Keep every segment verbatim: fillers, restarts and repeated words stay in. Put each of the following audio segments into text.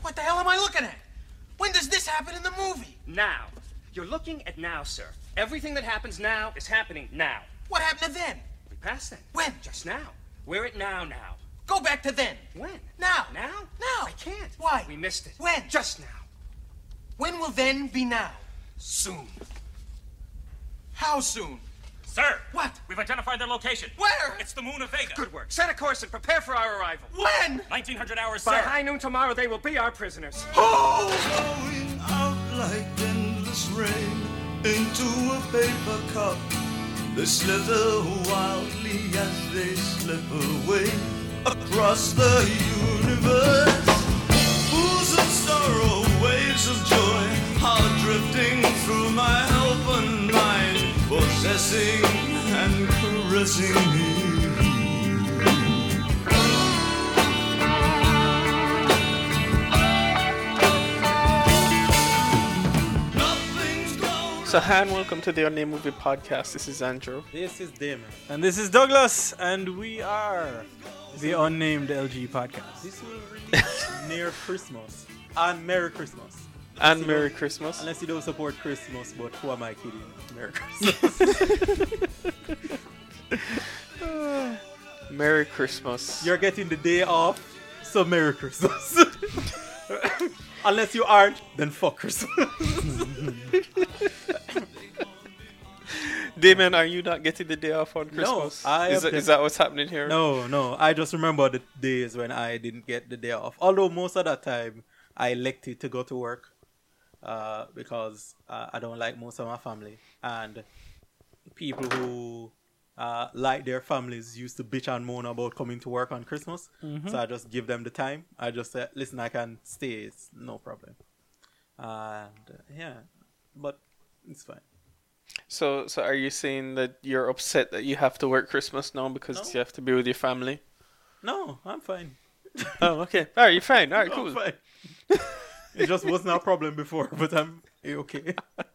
What the hell am I looking at? When does this happen in the movie? Now. You're looking at now, sir. Everything that happens now is happening now. What happened to then? We passed then. When? Just now. We're at now now. Go back to then. When? Now. Now? Now. I can't. Why? We missed it. When? Just now. When will then be now? Soon. How soon? Sir! What? We've identified their location. Where? It's the moon of Vega. Good work. Set a course and prepare for our arrival. When? nineteen hundred hours, By sir. high noon tomorrow, they will be our prisoners. Oh! Flowing out like endless rain into a paper cup. They slither wildly as they slip away across the universe. Pools of sorrow, waves of joy are drifting through my open mind, possessing and caressing me. So, hi and welcome to the Unnamed Movie Podcast. This is Andrew. This is Damon. And this is Douglas, and we are the Unnamed L G Podcast. This will release near Christmas. And Merry Christmas. And Unless you Merry don't- Christmas. Unless you don't support Christmas, but who am I kidding? Merry Christmas. Merry Christmas. You're getting the day off, so Merry Christmas. Unless you aren't, then fuck Christmas. Damon, are you not getting the day off on Christmas? I is, have that, been- is that what's happening here? No, no. I just remember the days when I didn't get the day off. Although most of that time, I elected to go to work uh, because uh, I don't like most of my family. And people who uh, like their families used to bitch and moan about coming to work on Christmas. Mm-hmm. So I just give them the time. I just say, listen, I can stay. It's no problem. And uh, yeah, but it's fine. So, so are you saying that you're upset that you have to work Christmas now because No. you have to be with your family? No, I'm fine. Oh, okay. All right, you're fine. All right, No, cool. I'm fine. It just wasn't a problem before, but I'm okay.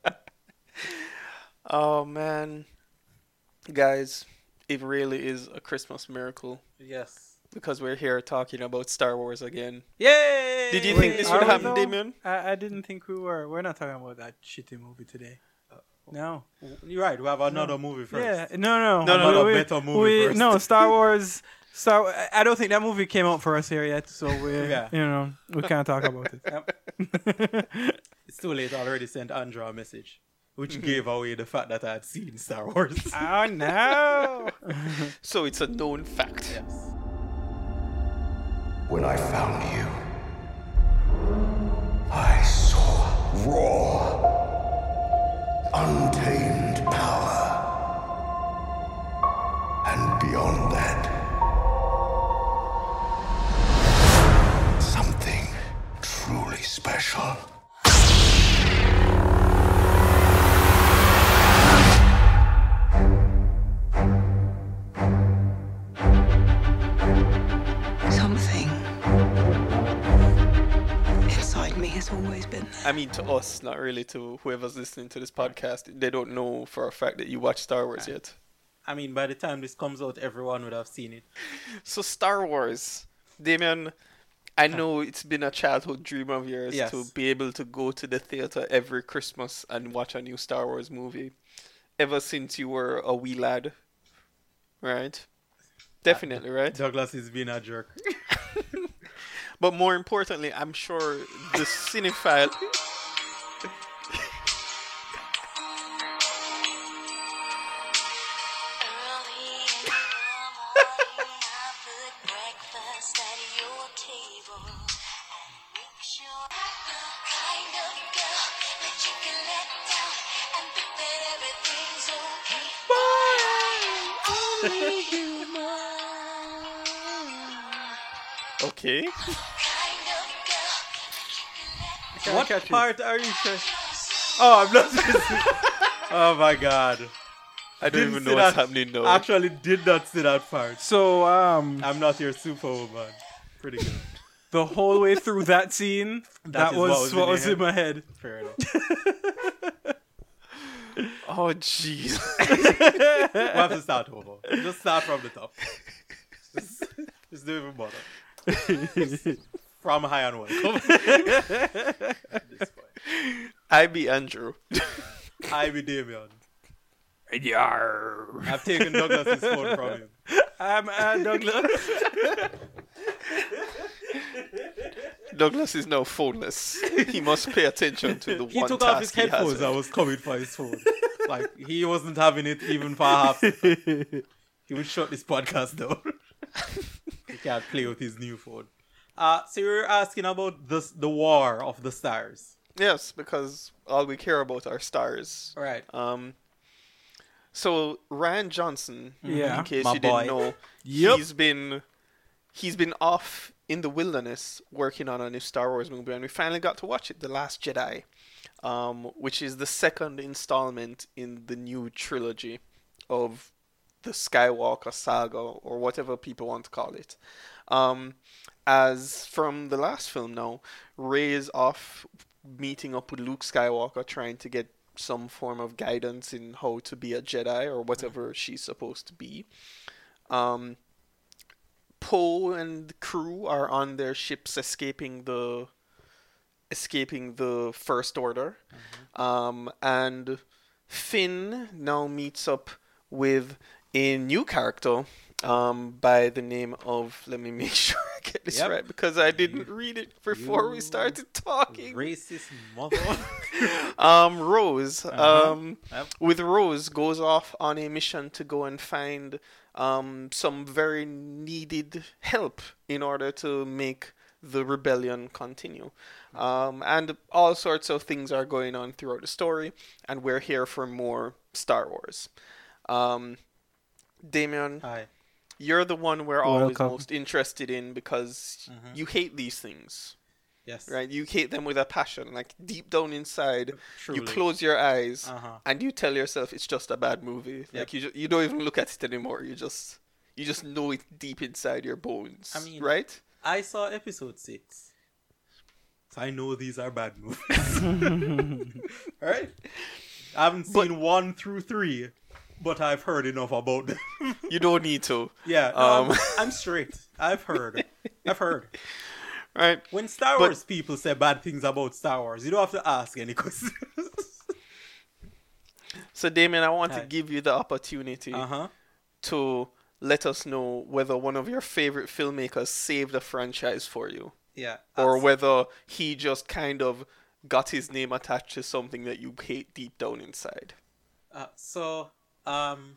Oh man, guys, it really is a Christmas miracle Yes. because we're here talking about Star Wars again. Yay! Did you Wait, think this are would we happen, though? Damien? I, I didn't think we were. We're not talking about that shitty movie today. No. You're right. We have another movie first. Yeah. No, no. No, no, no, We- better movie we, first. No, Star Wars. Star. I- I don't think that movie came out for us here yet, so we, Yeah. you know, we can't talk about it. It's too late. I already sent Andrew a message, which gave away the fact that I had seen Star Wars. Oh no! So it's a known fact. Yes. When I found you, I saw raw, untamed power. And beyond that, something truly special. Something inside me has always been there. I mean, to us, not really to whoever's listening to this podcast. They don't know for a fact that you watch Star Wars yet. I mean, by the time this comes out, everyone would have seen it. So Star Wars, Damien, I know it's been a childhood dream of yours Yes. to be able to go to the theater every Christmas and watch a new Star Wars movie. Ever since you were a wee lad, right? Definitely, right? Douglas is being a jerk. But more importantly, I'm sure the cinephile. Okay. What part are you trying? Oh, I'm not. Oh my god. I don't Didn't even see know what's that. happening now. Actually, did not see that part. So, um, I'm not your superwoman. Pretty good. the whole way through that scene, that, is was what was, your in my head. Fair enough. Oh, jeez. We have to start over. Just start from the top. Just, just don't even bother. From High and Welcome. I be Andrew. I be Damien. Yarr. I've taken Douglas's phone from him. I'm uh, Douglas. Douglas is now phoneless. He must pay attention to the He one took task off his he has. headphones and was coming for his phone. Like, he wasn't having it even for half. He would shut this podcast down. He can't play with his new phone. Uh, so you were asking about this, the War of the Stars. Yes, because all we care about are stars. Right. Um. So Ryan Johnson, Yeah, in case my you boy. didn't know, Yep. he's been he's been off in the wilderness working on a new Star Wars movie, and we finally got to watch it, The Last Jedi, um, which is the second installment in the new trilogy of the Skywalker saga, or whatever people want to call it. Um, as from the last film now, Rey is off meeting up with Luke Skywalker, trying to get some form of guidance in how to be a Jedi or whatever she's supposed to be. Um, Poe and the crew are on their ships escaping the escaping the First Order. Mm-hmm. Um, and Finn now meets up with a new character um, by the name of, let me make sure I get this Yep. right, because I didn't read it before we You started talking. Racist mother. um, Rose, Uh-huh. um, Yep. with Rose, goes off on a mission to go and find um, some very needed help in order to make the rebellion continue. Um, and all sorts of things are going on throughout the story, and we're here for more Star Wars. Um, Damien, Hi. you're the one we're always Welcome. most interested in because Mhm. you hate these things. Yes. Right, you hate them with a passion. Like deep down inside, you Truly. close your eyes Uh-huh. and you tell yourself it's just a bad movie. Yep. Like you, ju- you don't even look at it anymore. You just, you just know it deep inside your bones. I mean- right? I saw episode six. So I know these are bad movies. Right? I haven't seen But- one through three, but I've heard enough about them. You don't need to. Yeah, no, Um. I'm, I'm straight. I've heard. I've heard. Right? When Star But- Wars people say bad things about Star Wars, you don't have to ask any questions. So Damien, I want Hi. to give you the opportunity Uh-huh. to let us know whether one of your favorite filmmakers saved a franchise for you, Yeah. or abs- whether he just kind of got his name attached to something that you hate deep down inside. Uh, so, um,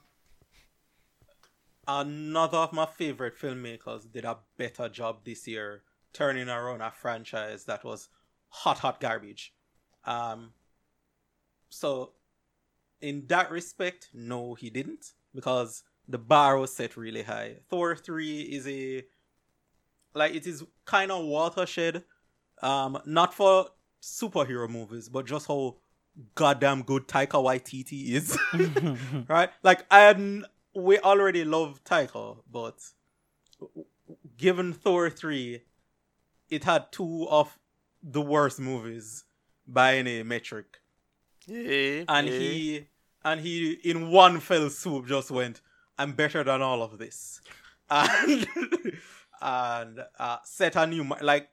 another of my favorite filmmakers did a better job this year turning around a franchise that was hot, hot garbage. Um, so, in that respect, no, he didn't, because the bar was set really high. Thor three is a, like, it is kind of watershed, um, not for superhero movies, but just how goddamn good Taika Waititi is. Right? Like, I hadn't, we already love Taika, but given Thor three, it had two of the worst movies by any metric. Yeah, And yeah. he, and he, in one fell swoop, just went, I'm better than all of this. And, and uh, set a new, mar- like,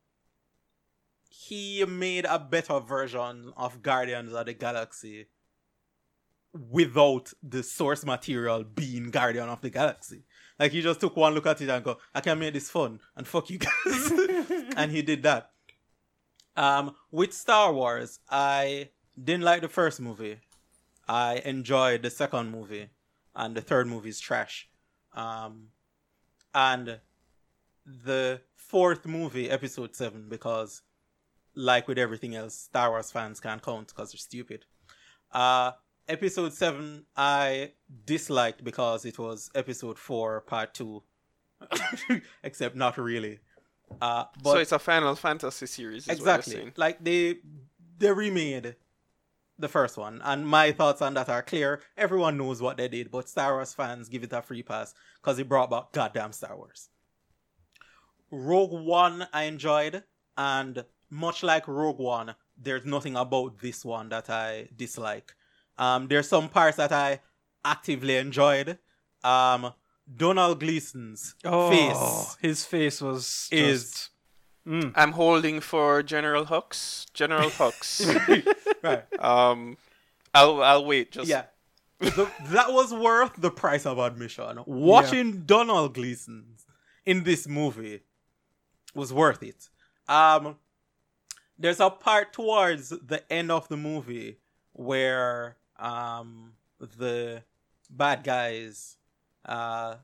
he made a better version of Guardians of the Galaxy without the source material being Guardian of the Galaxy. Like, he just took one look at it and go, I can make this fun, and fuck you guys. And he did that. Um, with Star Wars, I didn't like the first movie. I enjoyed the second movie, and the third movie is trash. Um, and the fourth movie, episode seven, because like with everything else, Star Wars fans can't count because they're stupid. Uh, episode seven, I disliked because it was episode four, part two. Except not really. Uh, but So it's a Final Fantasy series, is what you're exactly. saying. Like, they they remade the first one, and my thoughts on that are clear. Everyone knows what they did, but Star Wars fans give it a free pass because it brought back goddamn Star Wars. Rogue One I enjoyed, and much like Rogue One, there's nothing about this one that I dislike. Um, there's some parts that I actively enjoyed. Um, Donald Gleason's Oh, face his face was is just Mm. I'm holding for General Hux. General Hux. Right. Um, I'll I'll wait. Just Yeah. The, that was worth the price of admission. Watching Donald Gleason in this movie was worth it. Um, there's a part towards the end of the movie where um, the bad guys uh,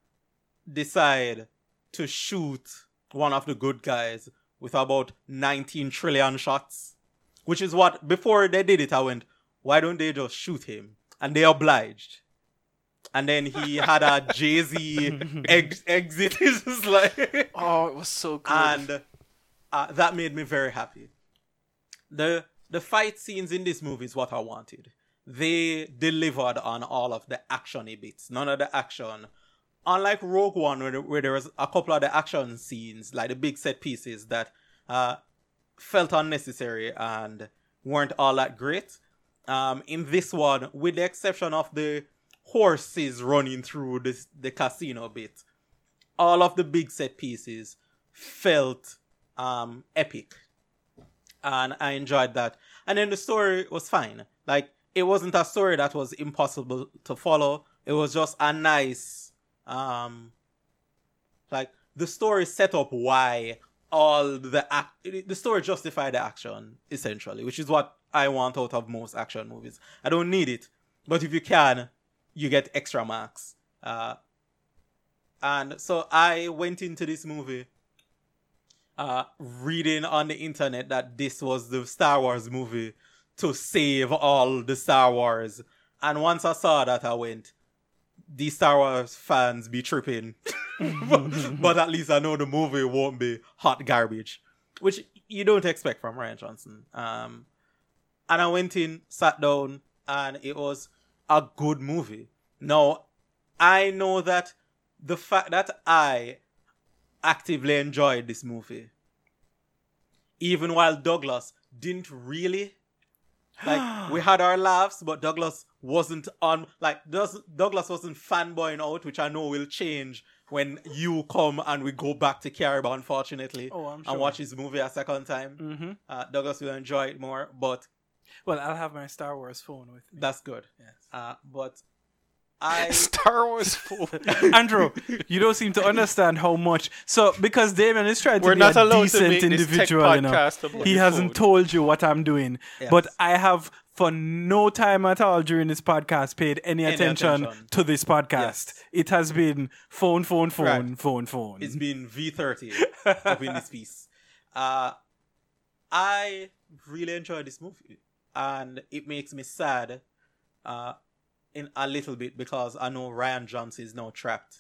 decide to shoot one of the good guys with about nineteen trillion shots. Which is what, before they did it, I went, why don't they just shoot him? And they obliged. And then he had a Jay-Z ex- exit. It's just like... Oh, it was so good. And uh, that made me very happy. The the fight scenes in this movie is what I wanted. They delivered on all of the action-y bits. None of the action. Unlike Rogue One, where, where there was a couple of the action scenes, like the big set pieces that uh, felt unnecessary and weren't all that great. Um, in this one, with the exception of the horses running through this, the casino bit, all of the big set pieces felt um, epic. And I enjoyed that. And then the story was fine. Like, it wasn't a story that was impossible to follow. It was just a nice... Um, like, the story set up why all the... Ac- the story justified the action, essentially, which is what I want out of most action movies. I don't need it, but if you can, you get extra marks. Uh, and so I went into this movie uh, reading on the internet that this was the Star Wars movie to save all the Star Wars. And once I saw that, I went, these Star Wars fans be tripping. but, but at least I know the movie won't be hot garbage, which you don't expect from Rian Johnson. Um, and I went in, sat down, and it was a good movie. Now, I know that the fact that I actively enjoyed this movie, even while Douglas didn't really, like, we had our laughs, but Douglas wasn't on, like, does, Douglas wasn't fanboying out, which I know will change when you come and we go back to Caribou, unfortunately, oh, I'm sure. and watch this movie a second time. Mm-hmm. Uh, Douglas will enjoy it more, but... Well, I'll have my Star Wars phone with me. That's good. Yes. Uh, but I... Star Wars phone. Andrew, you don't seem to understand how much... So, because Damien is trying to We're be not a allowed decent to make individual, this tech you know. podcast about He your hasn't phone. told you what I'm doing. Yes. But I have, for no time at all during this podcast, paid any, Any attention, attention. to this podcast. Yes. It has been phone, phone, phone, Right. phone, phone. It's been V thirty up in this piece. Uh, I really enjoyed this movie. And it makes me sad uh, in a little bit because I know Rian Johnson is now trapped.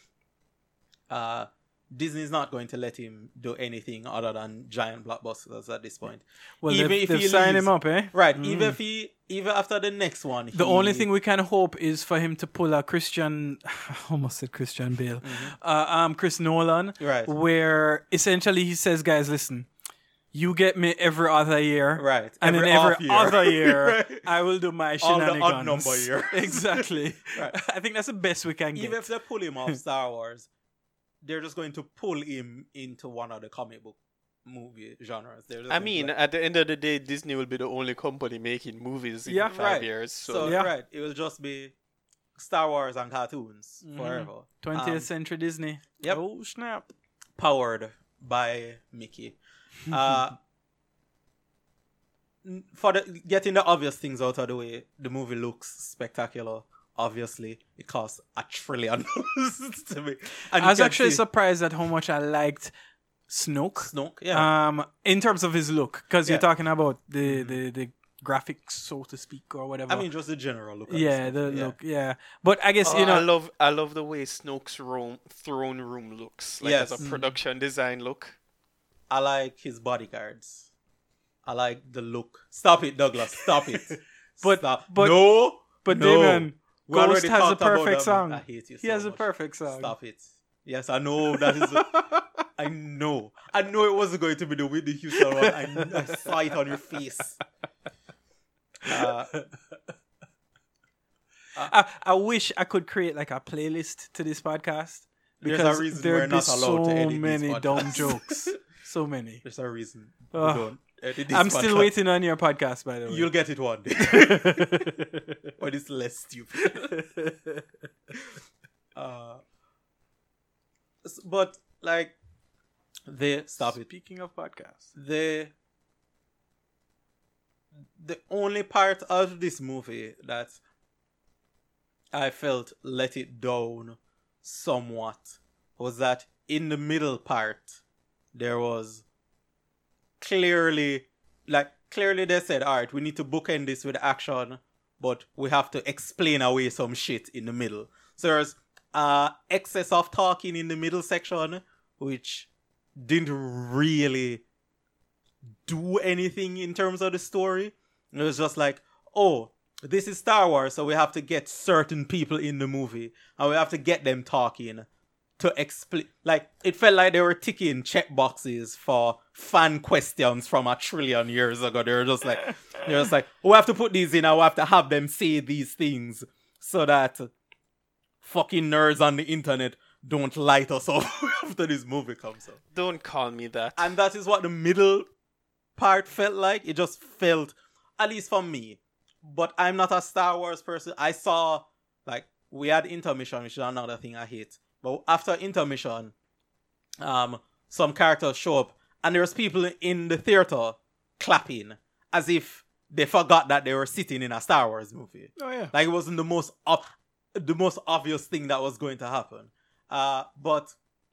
Uh, Disney's not going to let him do anything other than giant blockbusters at this point. Well, even they've, if they've he signed leaves- him up, eh? Right. Mm. Even if he, even after the next one, The he- only thing we can hope is for him to pull a Christian, I almost said Christian Bale, uh, um, Chris Nolan, Right. where essentially he says, guys, listen, you get me every other year. Right. And Every then every off year. other year, Right. I will do my All the shenanigans. odd number years. Exactly. Right. I think that's the best we can get. Even if they pull him off Star Wars, they're just going to pull him into one of the comic book movie genres. They're just I going to, mean, like- at the end of the day, Disney will be the only company making movies in Yeah, five right. years. So, so Yeah. right, it will just be Star Wars and cartoons Mhm. forever. twentieth Um, century Disney. Yep. Oh, snap. Powered by Mickey. Uh, n- for the getting the obvious things out of the way, the movie looks spectacular. Obviously, it costs a trillion dollars to make. And I you was can actually see- surprised at how much I liked Snoke. Snoke, yeah. Um, in terms of his look, because Yeah. you're talking about the, the, the graphics, so to speak, or whatever. I mean, just the general look. Of yeah, Snoke, the yeah. look, yeah. But I guess Oh, you know, I love I love the way Snoke's room, throne room looks. Like Yes. as a production design look. I like his bodyguards. I like the look. Stop it, Douglas. Stop it. But- Stop. but- no, but no. Damon, We Ghost already has a talked about perfect that, song. but I hate you he so has a much. perfect song. Stop it. Yes, I know that is. A, I know. I know it wasn't going to be the Whitney Houston one. I, I saw it on your face. Uh, I, I wish I could create like a playlist to this podcast There's because a reason there'd we're be not allowed so to edit these many dumb podcasts. jokes. So many. There's a reason. Oh. We don't edit this I'm still podcast. waiting on your podcast, by the way. You'll get it one day. But it's less stupid. uh, s- but, like, the... Stop it. Speaking of podcasts. The... The only part of this movie that I felt let it down somewhat was that in the middle part, there was clearly, like, clearly they said, all right, we need to bookend this with action, but we have to explain away some shit in the middle. So there's uh, excess of talking in the middle section, which didn't really do anything in terms of the story. It was just like, oh, this is Star Wars, so we have to get certain people in the movie, and we have to get them talking to explain. Like, it felt like they were ticking check boxes for fan questions from a trillion years ago. They were just like, they're just like, we have to put these in, and we have to have them say these things so that fucking nerds on the internet don't light us up after this movie comes out. Don't call me that. And that is what the middle part felt like. It just felt, at least for me. But I'm not a Star Wars person. I saw, like, we had intermission, which is another thing I hate. But after intermission, um, some characters show up, and there's people in the theater clapping as if they forgot that they were sitting in a Star Wars movie. Oh, yeah. Like, it wasn't the most op- the most obvious thing that was going to happen. Uh, but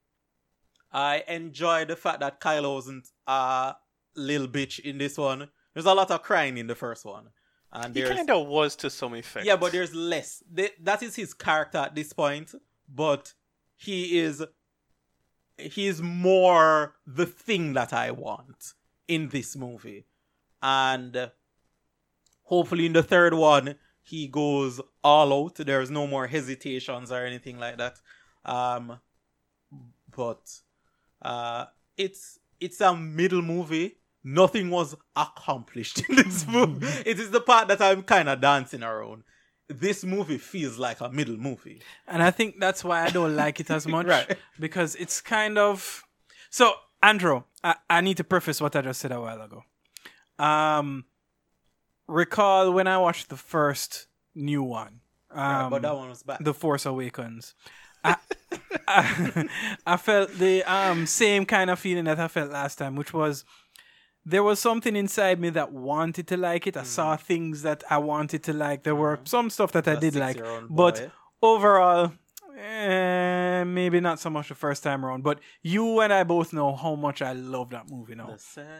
I enjoyed the fact that Kylo wasn't a little bitch in this one. There's a lot of crying in the first one. And He there's, kind of was to some effect. yeah, but there's less. They, that is his character at this point, but he is he is more the thing that I want in this movie. And hopefully in the third one, he goes all out. There's no more hesitations or anything like that. Um, but uh, it's it's a middle movie. Nothing was accomplished in this movie. It is the part that I'm kind of dancing around. This movie feels like a middle movie. And I think that's why I don't like it as much. Right. Because it's kind of... So, Andrew, I, I need to preface what I just said a while ago. Um, recall when I watched the first new one. Um, Right, but that one was bad. The Force Awakens. I, I, I felt the um, same kind of feeling that I felt last time, which was... There was something inside me that wanted to like it. I mm. saw things that I wanted to like. There were some stuff that I did like. But boy. overall, eh, maybe not so much the first time around. But you and I both know how much I love that movie now. The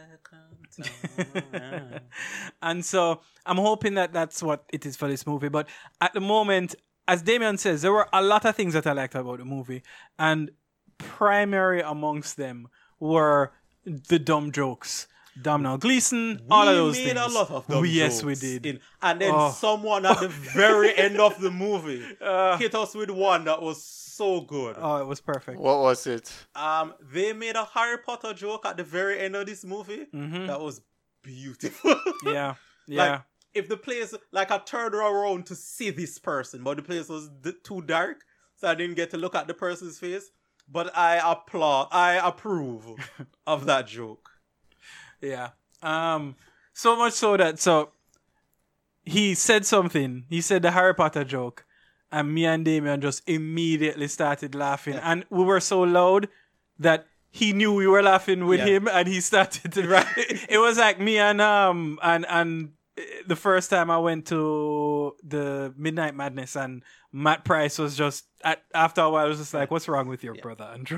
second time. And so I'm hoping that that's what it is for this movie. But at the moment, as Damien says, there were a lot of things that I liked about the movie. And primary amongst them were the dumb jokes. Domhnall Gleeson, we all of those made things. a lot of them. We, yes, we did. In, and then oh. someone at the very end of the movie uh, hit us with one that was so good. Oh, it was perfect. What was it? Um, they made a Harry Potter joke at the very end of this movie mm-hmm. that was beautiful. yeah, yeah. Like, if the place, like, I turned around to see this person, but the place was d- too dark, so I didn't get to look at the person's face. But I applaud, I approve of that joke. Yeah. Um. So much so that so he said something. He said the Harry Potter joke, and me and Damien just immediately started laughing, yeah. and we were so loud that he knew we were laughing with yeah. him, and he started to. Right. It, it was like me and um and and the first time I went to the Midnight Madness, and Matt Price was just at, after a while I was just like, "What's wrong with your yeah. brother, Andrew?"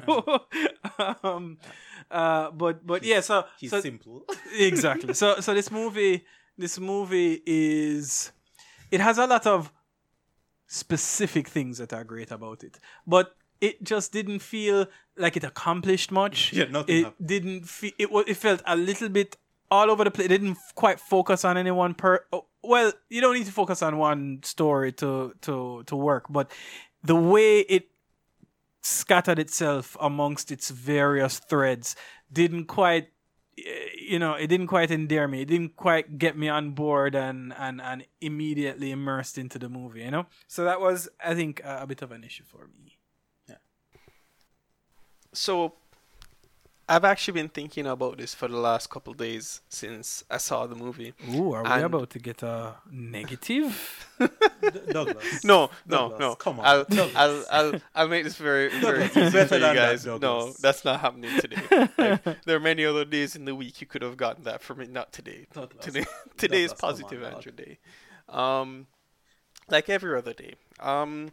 um. Uh, but but he's, yeah, so he's so, simple. Exactly. So so this movie, this movie is, it has a lot of specific things that are great about it, but it just didn't feel like it accomplished much. Yeah, nothing. It happened. didn't feel. It was. It felt a little bit all over the place. It didn't quite focus on any one per. Oh, well, you don't need to focus on one story to to to work, but the way it scattered itself amongst its various threads didn't quite, you know, it didn't quite endear me. It didn't quite get me on board and and, and immediately immersed into the movie, you know? So that was, I think, a, a bit of an issue for me. So I've actually been thinking about this for the last couple of days since I saw the movie. Ooh, are we And- about to get a negative? D- Douglas. No, no, Douglas, no. come on, I'll, Douglas. I'll, I'll, I'll make this very, very Douglas, easy better for you than that, guys. No, Douglas. that's not happening today. Like, there are many other days in the week you could have gotten that from me. Not today. Douglas. Today, today is Douglas, come on, positive dog. Andrew Day. Um, like every other day. Um,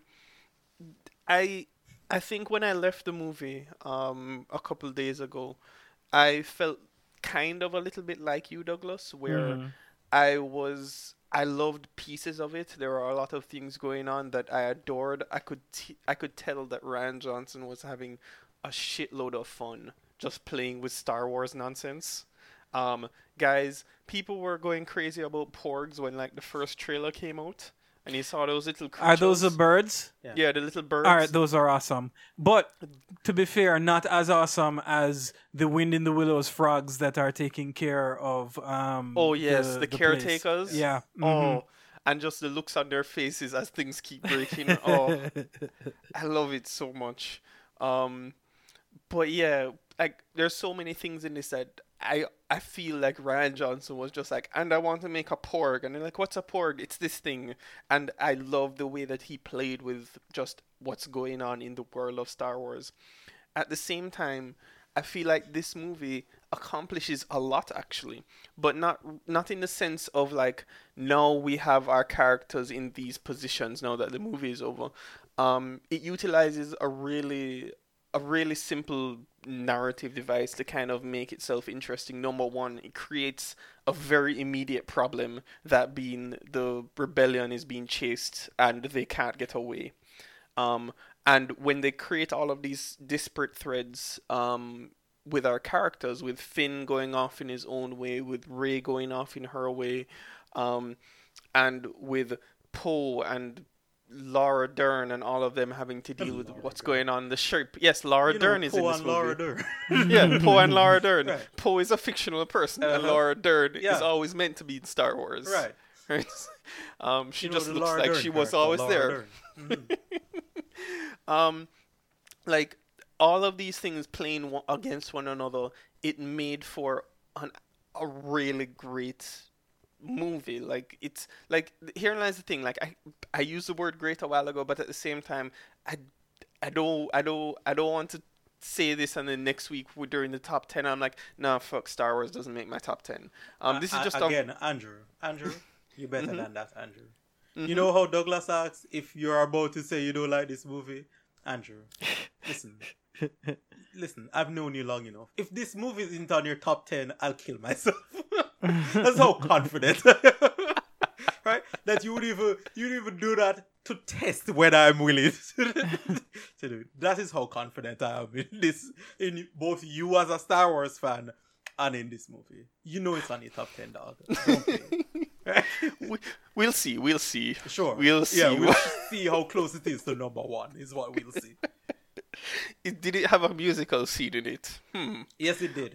I, I think when I left the movie, um, a couple of days ago, I felt kind of a little bit like you, Douglas, where Mhm. I was I loved pieces of it. There were a lot of things going on that I adored. I could t- I could tell that Ryan Johnson was having a shitload of fun just playing with Star Wars nonsense. Um, guys, people were going crazy about porgs when like the first trailer came out, and you saw those little creatures. Are those the birds? Yeah. Yeah, the little birds. All right, those are awesome. But to be fair, not as awesome as the Wind in the Willows frogs that are taking care of. Um, Oh yes, the, place. caretakers. Yeah. mhm. Oh, and just the looks on their faces as things keep breaking. Oh, I love it so much. Um, but yeah, like there's so many things in this that I I feel like Ryan Johnson was just like, and I want to make a porg, and they're like, what's a porg? It's this thing, and I love the way that he played with just what's going on in the world of Star Wars. At the same time, I feel like this movie accomplishes a lot actually, but not not in the sense of like now we have our characters in these positions now that the movie is over. Um, it utilizes a really a really simple narrative device to kind of make itself interesting. Number one, it creates a very immediate problem, that being the rebellion is being chased and they can't get away. Um, and when they create all of these disparate threads um, with our characters, with Finn going off in his own way, with Rey going off in her way, um, and with Poe and Laura Dern and all of them having to deal with Laura what's Dern. going on in the ship. Yes, Laura You know, Dern is in Poe this and movie. Laura Dern. Yeah, Poe and Laura Dern. Right. Poe is a fictional person, and Uh-huh. Laura Dern Yeah. is always meant to be in Star Wars. Right. Right. Um, she You know, just the looks Laura like Dern she was character, always Laura there. Dern. Mhm. Um, like all of these things playing one against one another, it made for an, a really great movie. Like it's like here lies the thing. Like I I used the word great a while ago, but at the same time, I I don't I don't I don't want to say this and then next week we're during the top ten I'm like, nah, fuck, Star Wars doesn't make my top ten. Um, this is Uh, just again, a, Andrew. Andrew, you better Mhm. than that, Andrew. Mhm. You know how Douglas asks if you're about to say you don't like this movie, Andrew. Listen, listen. I've known you long enough. If this movie isn't on your top ten, I'll kill myself. That's how confident, right? That you would even you would even do that to test whether I'm willing to do it. That is how confident I am in this, in both you as a Star Wars fan and in this movie. You know it's on your top ten, dog. Don't play. we, we'll see, we'll see. Sure. We'll see. Yeah, we'll see how close it is to number one, is what we'll see. It, did it have a musical scene in it? Hmm. Yes, it did.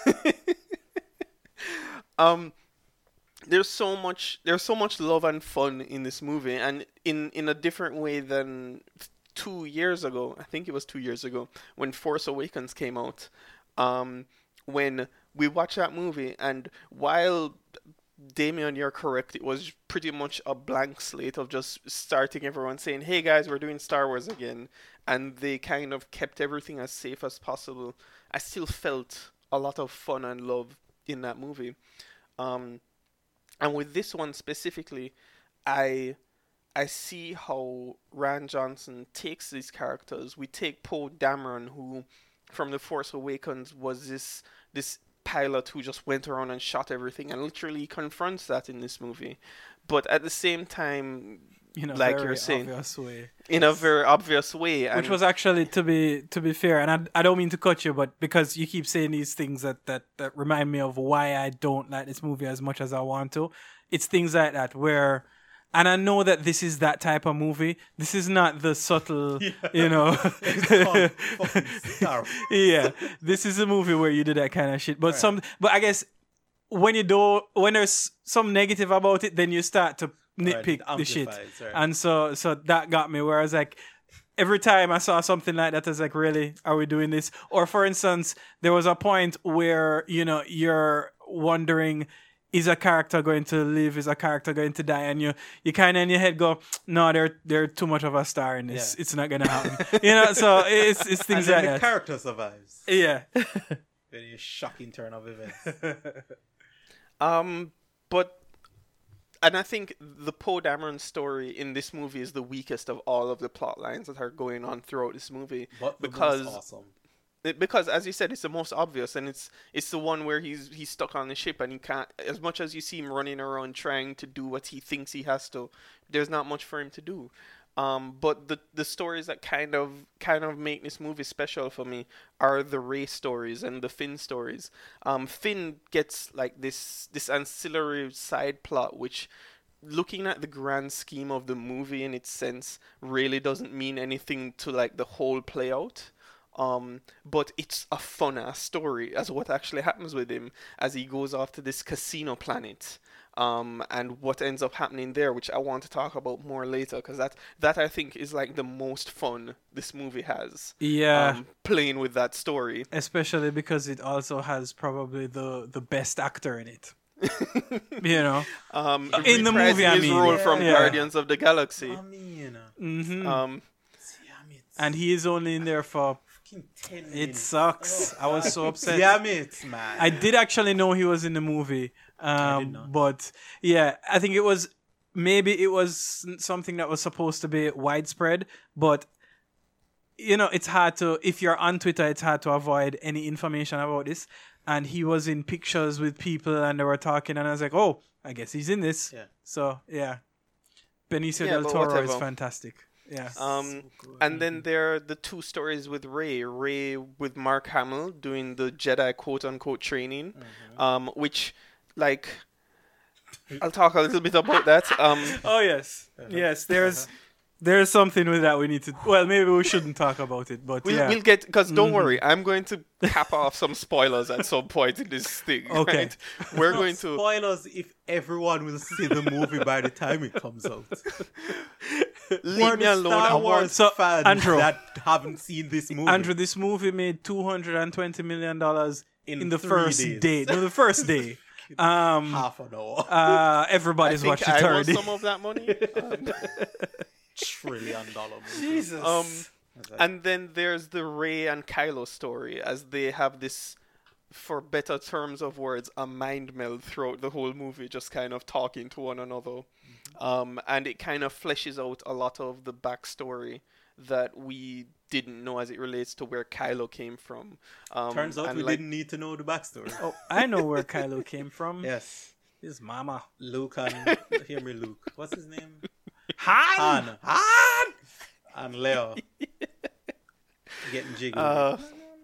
um there's so much there's so much love and fun in this movie, and in in a different way than two years ago. I think it was two years ago when Force Awakens came out. Um when we watched that movie, and while Damien, you're correct, it was pretty much a blank slate of just starting everyone saying, hey guys, we're doing Star Wars again, and they kind of kept everything as safe as possible. I still felt a lot of fun and love in that movie. Um, and with this one specifically, I I see how Rian Johnson takes these characters. We take Poe Dameron, who from The Force Awakens was this this pilot who just went around and shot everything, and literally confronts that in this movie. But at the same time, In a like very you're saying, obvious way. in a very obvious way, and Which was actually, to be to be fair, and I, I don't mean to cut you, but because you keep saying these things that, that, that remind me of why I don't like this movie as much as I want to. It's things like that where, and I know that this is that type of movie. This is not the subtle, Yeah. you know. It's called fucking Star Wars. Yeah, this is a movie where you do that kind of shit. But Right. some, but I guess when you do, when there's some negative about it, then you start to nitpick Right, it the shit, amplifies, right. and so so that got me. Where I was like, every time I saw something like that, I was like, really? Are we doing this? Or for instance, there was a point where, you know, you're wondering, is a character going to live? Is a character going to die? And you, you kind of in your head go, no, they're they're too much of a star in this. Yeah. It's not gonna happen. You know, so it's it's things and like then the that. character survives. Yeah. Very shocking turn of events. Um, but, and I think the Poe Dameron story in this movie is the weakest of all of the plot lines that are going on throughout this movie. But the because most awesome. it, because as you said, it's the most obvious, and it's it's the one where he's he's stuck on the ship and he can't. As much as you see him running around trying to do what he thinks he has to, there's not much for him to do. Um, but the the stories that kind of kind of make this movie special for me are the Rey stories and the Finn stories. Um, Finn gets like this this ancillary side plot, which, looking at the grand scheme of the movie in its sense, really doesn't mean anything to like the whole play out. Um, but it's a fun ass story as what actually happens with him as he goes off to this casino planet. Um, and what ends up happening there, which I want to talk about more later, because that, that I think is like the most fun this movie has. Yeah. Um, playing with that story. Especially because it also has probably the, the best actor in it. You know? Um, in the reprising movie, I his mean. role Yeah. from Yeah. Guardians of the Galaxy. I mean, you know. Mm-hmm. Um, And he is only in there for... ten It minutes. sucks. I was so upset. Damn it, man. I did actually know he was in the movie. Um, not. but yeah, I think it was maybe it was something that was supposed to be widespread, but you know, it's hard to, if you're on Twitter, it's hard to avoid any information about this. And he was in pictures with people and they were talking and I was like, oh, I guess he's in this. Yeah. So yeah, Benicio Yeah, del but Toro is whatever. fantastic. Yeah. Um, and then there are the two stories with Ray. Ray with Mark Hamill doing the Jedi quote-unquote training, um, which, like, I'll talk a little bit about that. Um, Oh yes, yes. There's there's something with that we need to. Well, maybe we shouldn't talk about it, but we'll, yeah. we'll get, because don't worry, I'm going to cap off some spoilers at some point in this thing. Okay. Right? We're going to. Spoilers if everyone will see the movie by the time it comes out. Leave For me the alone. I Star want. Wars So, fans Andrew. that haven't seen this movie. Andrew, this movie made two hundred and twenty million dollars in, In the three first days. day. No, the first day. Um, half an hour. uh, I everybody's think watched it I want already. some of that money. Um, Trillion dollar movie. Jesus. Um, and then there's the Rey and Kylo story, as they have this, for better terms of words, a mind meld throughout the whole movie, just kind of talking to one another. Um, and it kind of fleshes out a lot of the backstory that we didn't know as it relates to where Kylo came from. Um, Turns out and we like- didn't need to know the backstory. Oh, I know where Kylo came from. Yes. His mama. Luke and hear me, Luke. What's his name? Han. Han. Han. And Leo. Getting jiggy. Uh,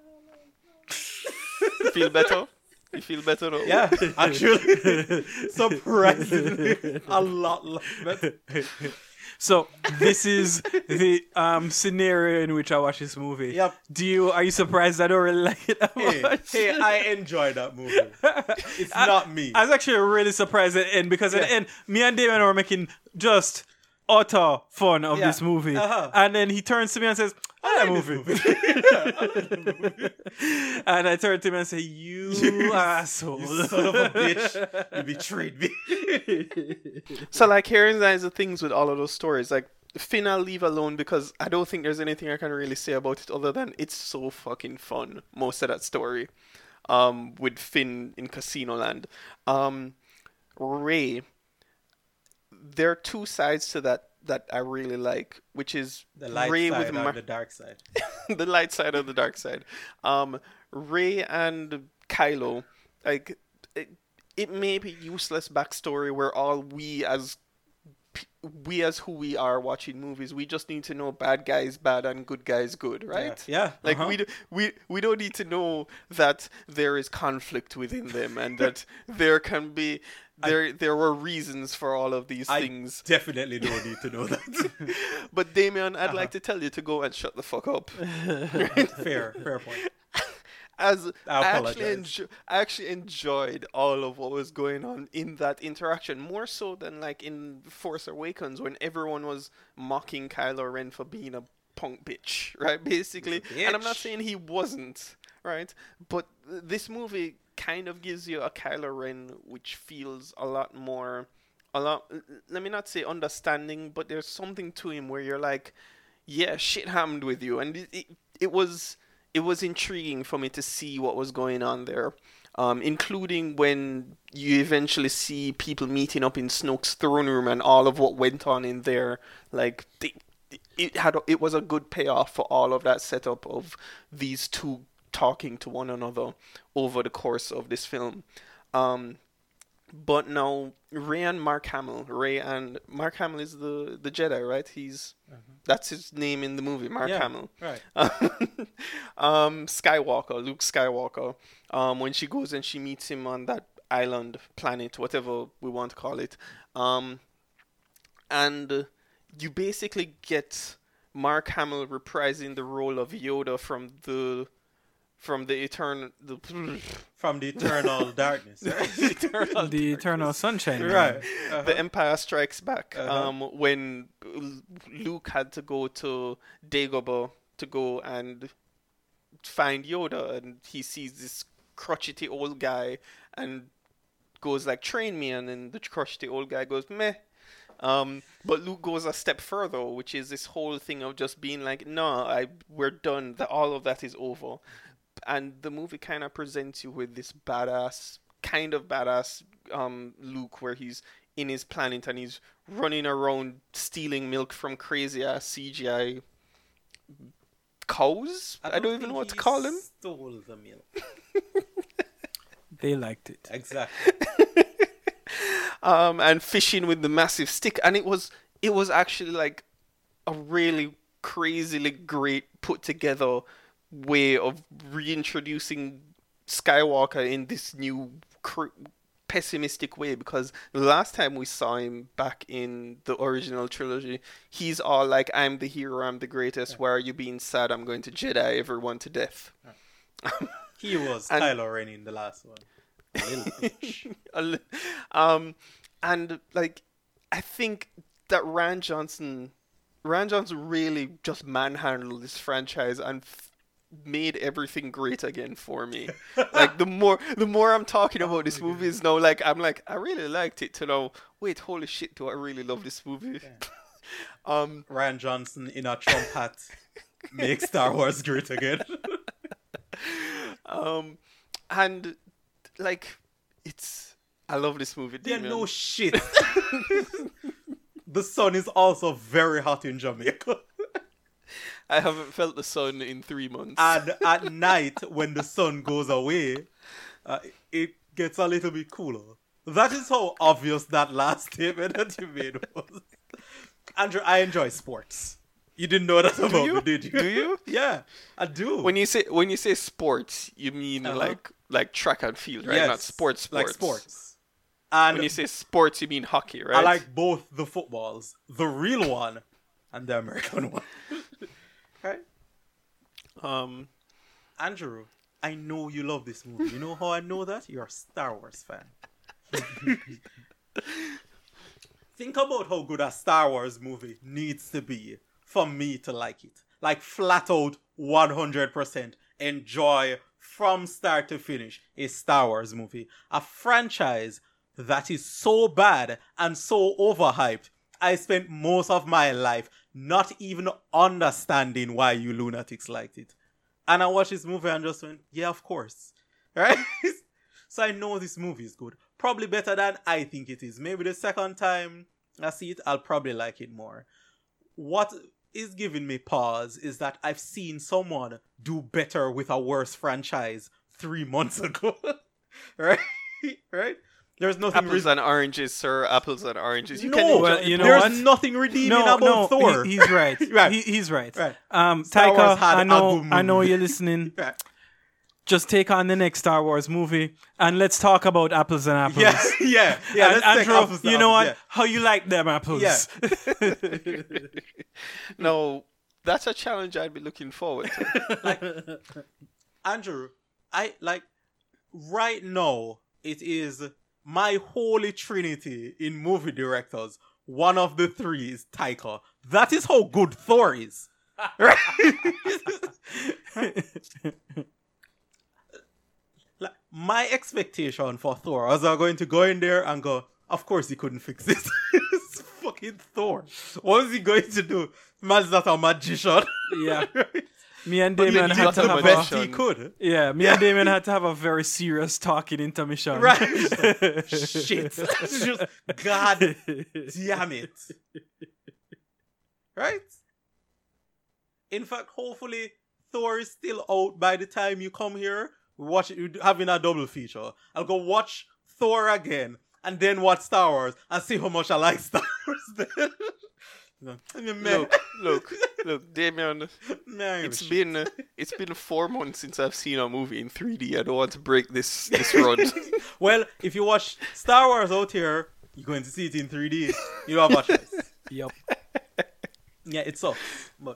you feel better? You feel better though? yeah, actually, surprisingly, a lot less better. So this is the um, scenario in which I watch this movie. Yep. Do you are you surprised I don't really like it that Hey, much? hey, I enjoy that movie. It's not me. I was actually really surprised at the end because at the Yeah. end, me and Damon were making just utter fun of Yeah. this movie. Uh-huh. And then he turns to me and says, I like that movie. And I turn to him and say, you asshole. You son of a bitch. You betrayed me. So like herein lies the things with all of those stories. Like Finn I'll leave alone because I don't think there's anything I can really say about it other than it's so fucking fun, most of that story. Um, with Finn in Casino Land. Um, Ray, there are two sides to that that I really like, which is The light Ray side with or Mar- the dark side. the light side or the dark side. Um, Ray and Kylo, like it, it may be useless backstory where all we as p- we as who we are watching movies, we just need to know bad guys bad and good guys good, right? Yeah. Like uh-huh. we, do, we we don't need to know that there is conflict within them and that there can be there there were reasons for all of these I things. definitely don't need to know that. But Damien, I'd Uh-huh. like to tell you to go and shut the fuck up. fair, fair point. As I I actually, apologize. enjo- I actually enjoyed all of what was going on in that interaction, more so than like in Force Awakens when everyone was mocking Kylo Ren for being a punk bitch, right? Basically, He's a and I'm not bitch. saying he wasn't, right? But th- this movie kind of gives you a Kylo Ren which feels a lot more, a lot. l- Let me not say understanding, but there's something to him where you're like, yeah, shit happened with you, and it, it, it was it was intriguing for me to see what was going on there. Um, including when you eventually see people meeting up in Snoke's throne room and all of what went on in there. Like, they, it had a- it was a good payoff for all of that setup of these two talking to one another over the course of this film. Um, but now Ray and Mark Hamill, Ray and Mark Hamill is the the Jedi, right? He's that's his name in the movie, Mark Yeah, Hamill. right. um, Skywalker, Luke Skywalker. Um, when she goes and she meets him on that island, planet, whatever we want to call it. Um, and uh, you basically get Mark Hamill reprising the role of Yoda from the from the eternal the From the eternal darkness. Right? eternal The Eternal Sunshine. right. Uh-huh. the Empire Strikes Back. Uh-huh. Um, when L- Luke had to go to Dagobah to go and find Yoda, and he sees this crotchety old guy and goes like, "Train me," and then the crotchety old guy goes, "Meh." Um, but Luke goes a step further, which is this whole thing of just being like, "No, I we're done. That all of that is over." And the movie kind of presents you with this badass, kind of badass um, Luke, where he's in his planet and he's running around stealing milk from crazy ass C G I cows. I don't, even think know what to he call them. Stole the milk. They liked it. Exactly. um, and fishing with the massive stick, and it was it was actually like a really crazily great put together way of reintroducing Skywalker in this new cr- pessimistic way, because the last time we saw him back in the original trilogy, he's all like, "I'm the hero, I'm the greatest, why are you being sad, I'm going to Jedi everyone to death." He was And- Kylo Ren in the last one. A little bitch. A li- um, and like, I think that Rand Johnson, Rand Johnson really just manhandled this franchise and f- made everything great again for me. Like the more, the more I'm talking about this movie is now, like I'm like I really liked it. To know, wait, holy shit, do I really love this movie? um, Ryan Johnson in a Trump hat makes Star Wars great again. um, and like it's, I love this movie. Yeah, Damien. no shit. The sun is also very hot in Jamaica. I haven't felt the sun in three months. And at night, when the sun goes away, uh, it gets a little bit cooler. That is how obvious that last statement that you made was. Andrew, I enjoy sports. You didn't know that about you? me, did you? Do you? Yeah, I do. When you say when you say sports, you mean Uh-huh. like like track and field, right? Yes, Not sports, sports. like sports. And When you say sports, you mean hockey, right? I like both the footballs, the real one and the American one. Right? um Andrew, I know you love this movie. You know how I know that? You're a Star Wars fan. Think about how good a Star Wars movie needs to be for me to like it. Like flat out one hundred percent enjoy from start to finish a Star Wars movie. A franchise that is so bad and so overhyped. I spent most of my life not even understanding why you lunatics liked it. And I watched this movie and just went, yeah, of course. Right? So I know this movie is good. Probably better than I think it is. Maybe the second time I see it, I'll probably like it more. What is giving me pause is that I've seen someone do better with a worse franchise three months ago. Right? Right? There's nothing apples re- and oranges, sir. Apples and oranges. You no, can enjoy well, you know there's what? nothing redeeming No, about no, Thor. he- he's right. Right. He, he's right. Right. Um, Star Wars Taika, had I a know, good I know movie. you're listening. Right. Just take on the next Star Wars movie and let's talk about apples and apples. Yeah, yeah, yeah. And let's take Andrew, apples to you know apples, what? How you like them apples? Yeah. No, that's a challenge I'd be looking forward to. Andrew, I like right now it is my holy trinity in movie directors. One of the three is Taika. That is how good Thor is. Like, my expectation for Thor was I'm going to go in there and go, of course he couldn't fix this. It's fucking Thor. What was he going to do? Man's not a magician. Yeah. Me and But Damien he had did to the have best a, he could. yeah, me and Damien had to have a very serious talking intermission. Right. Shit. Just, God damn it. Right? In fact, hopefully Thor is still out by the time you come here. We watch it, we're having a double feature. I'll go watch Thor again and then watch Star Wars and see how much I like Star Wars then. No. I mean, man. Look, look, look, Damien. Man, It's shit. been uh, it's been four months since I've seen a movie in three D. I don't want to break this this run. Well, if you watch Star Wars out here, you're going to see it in three D. You don't have a choice. Yep. Yeah, it sucks. But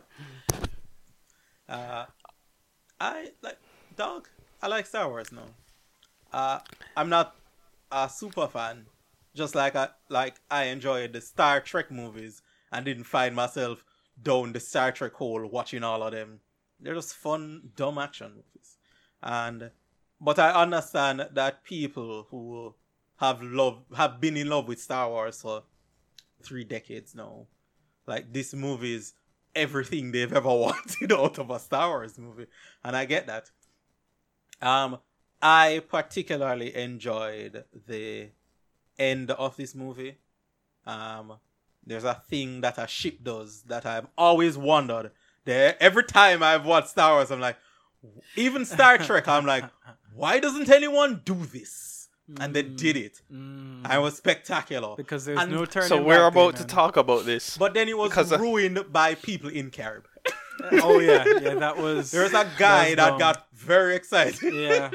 uh, I like dog. I like Star Wars now. Uh, I'm not a super fan. Just like I like I enjoyed the Star Trek movies and didn't find myself down the Star Trek hole watching all of them. They're just fun, dumb action movies. And but I understand that people who have love have been in love with Star Wars for three decades now. Like, this movie is everything they've ever wanted out of a Star Wars movie. And I get that. Um, I particularly enjoyed the end of this movie. Um, there's a thing that a ship does that I've always wondered. There, every time I've watched Star Wars, I'm like, even Star Trek, I'm like, why doesn't anyone do this? And they did it. Mm. And it was spectacular. Because there's And no turning So we're back, about to Damien. talk about this. But then it was Because, uh, ruined by people in Carib. Oh yeah, yeah, that was. There's a guy was that dumb. got very excited. Yeah.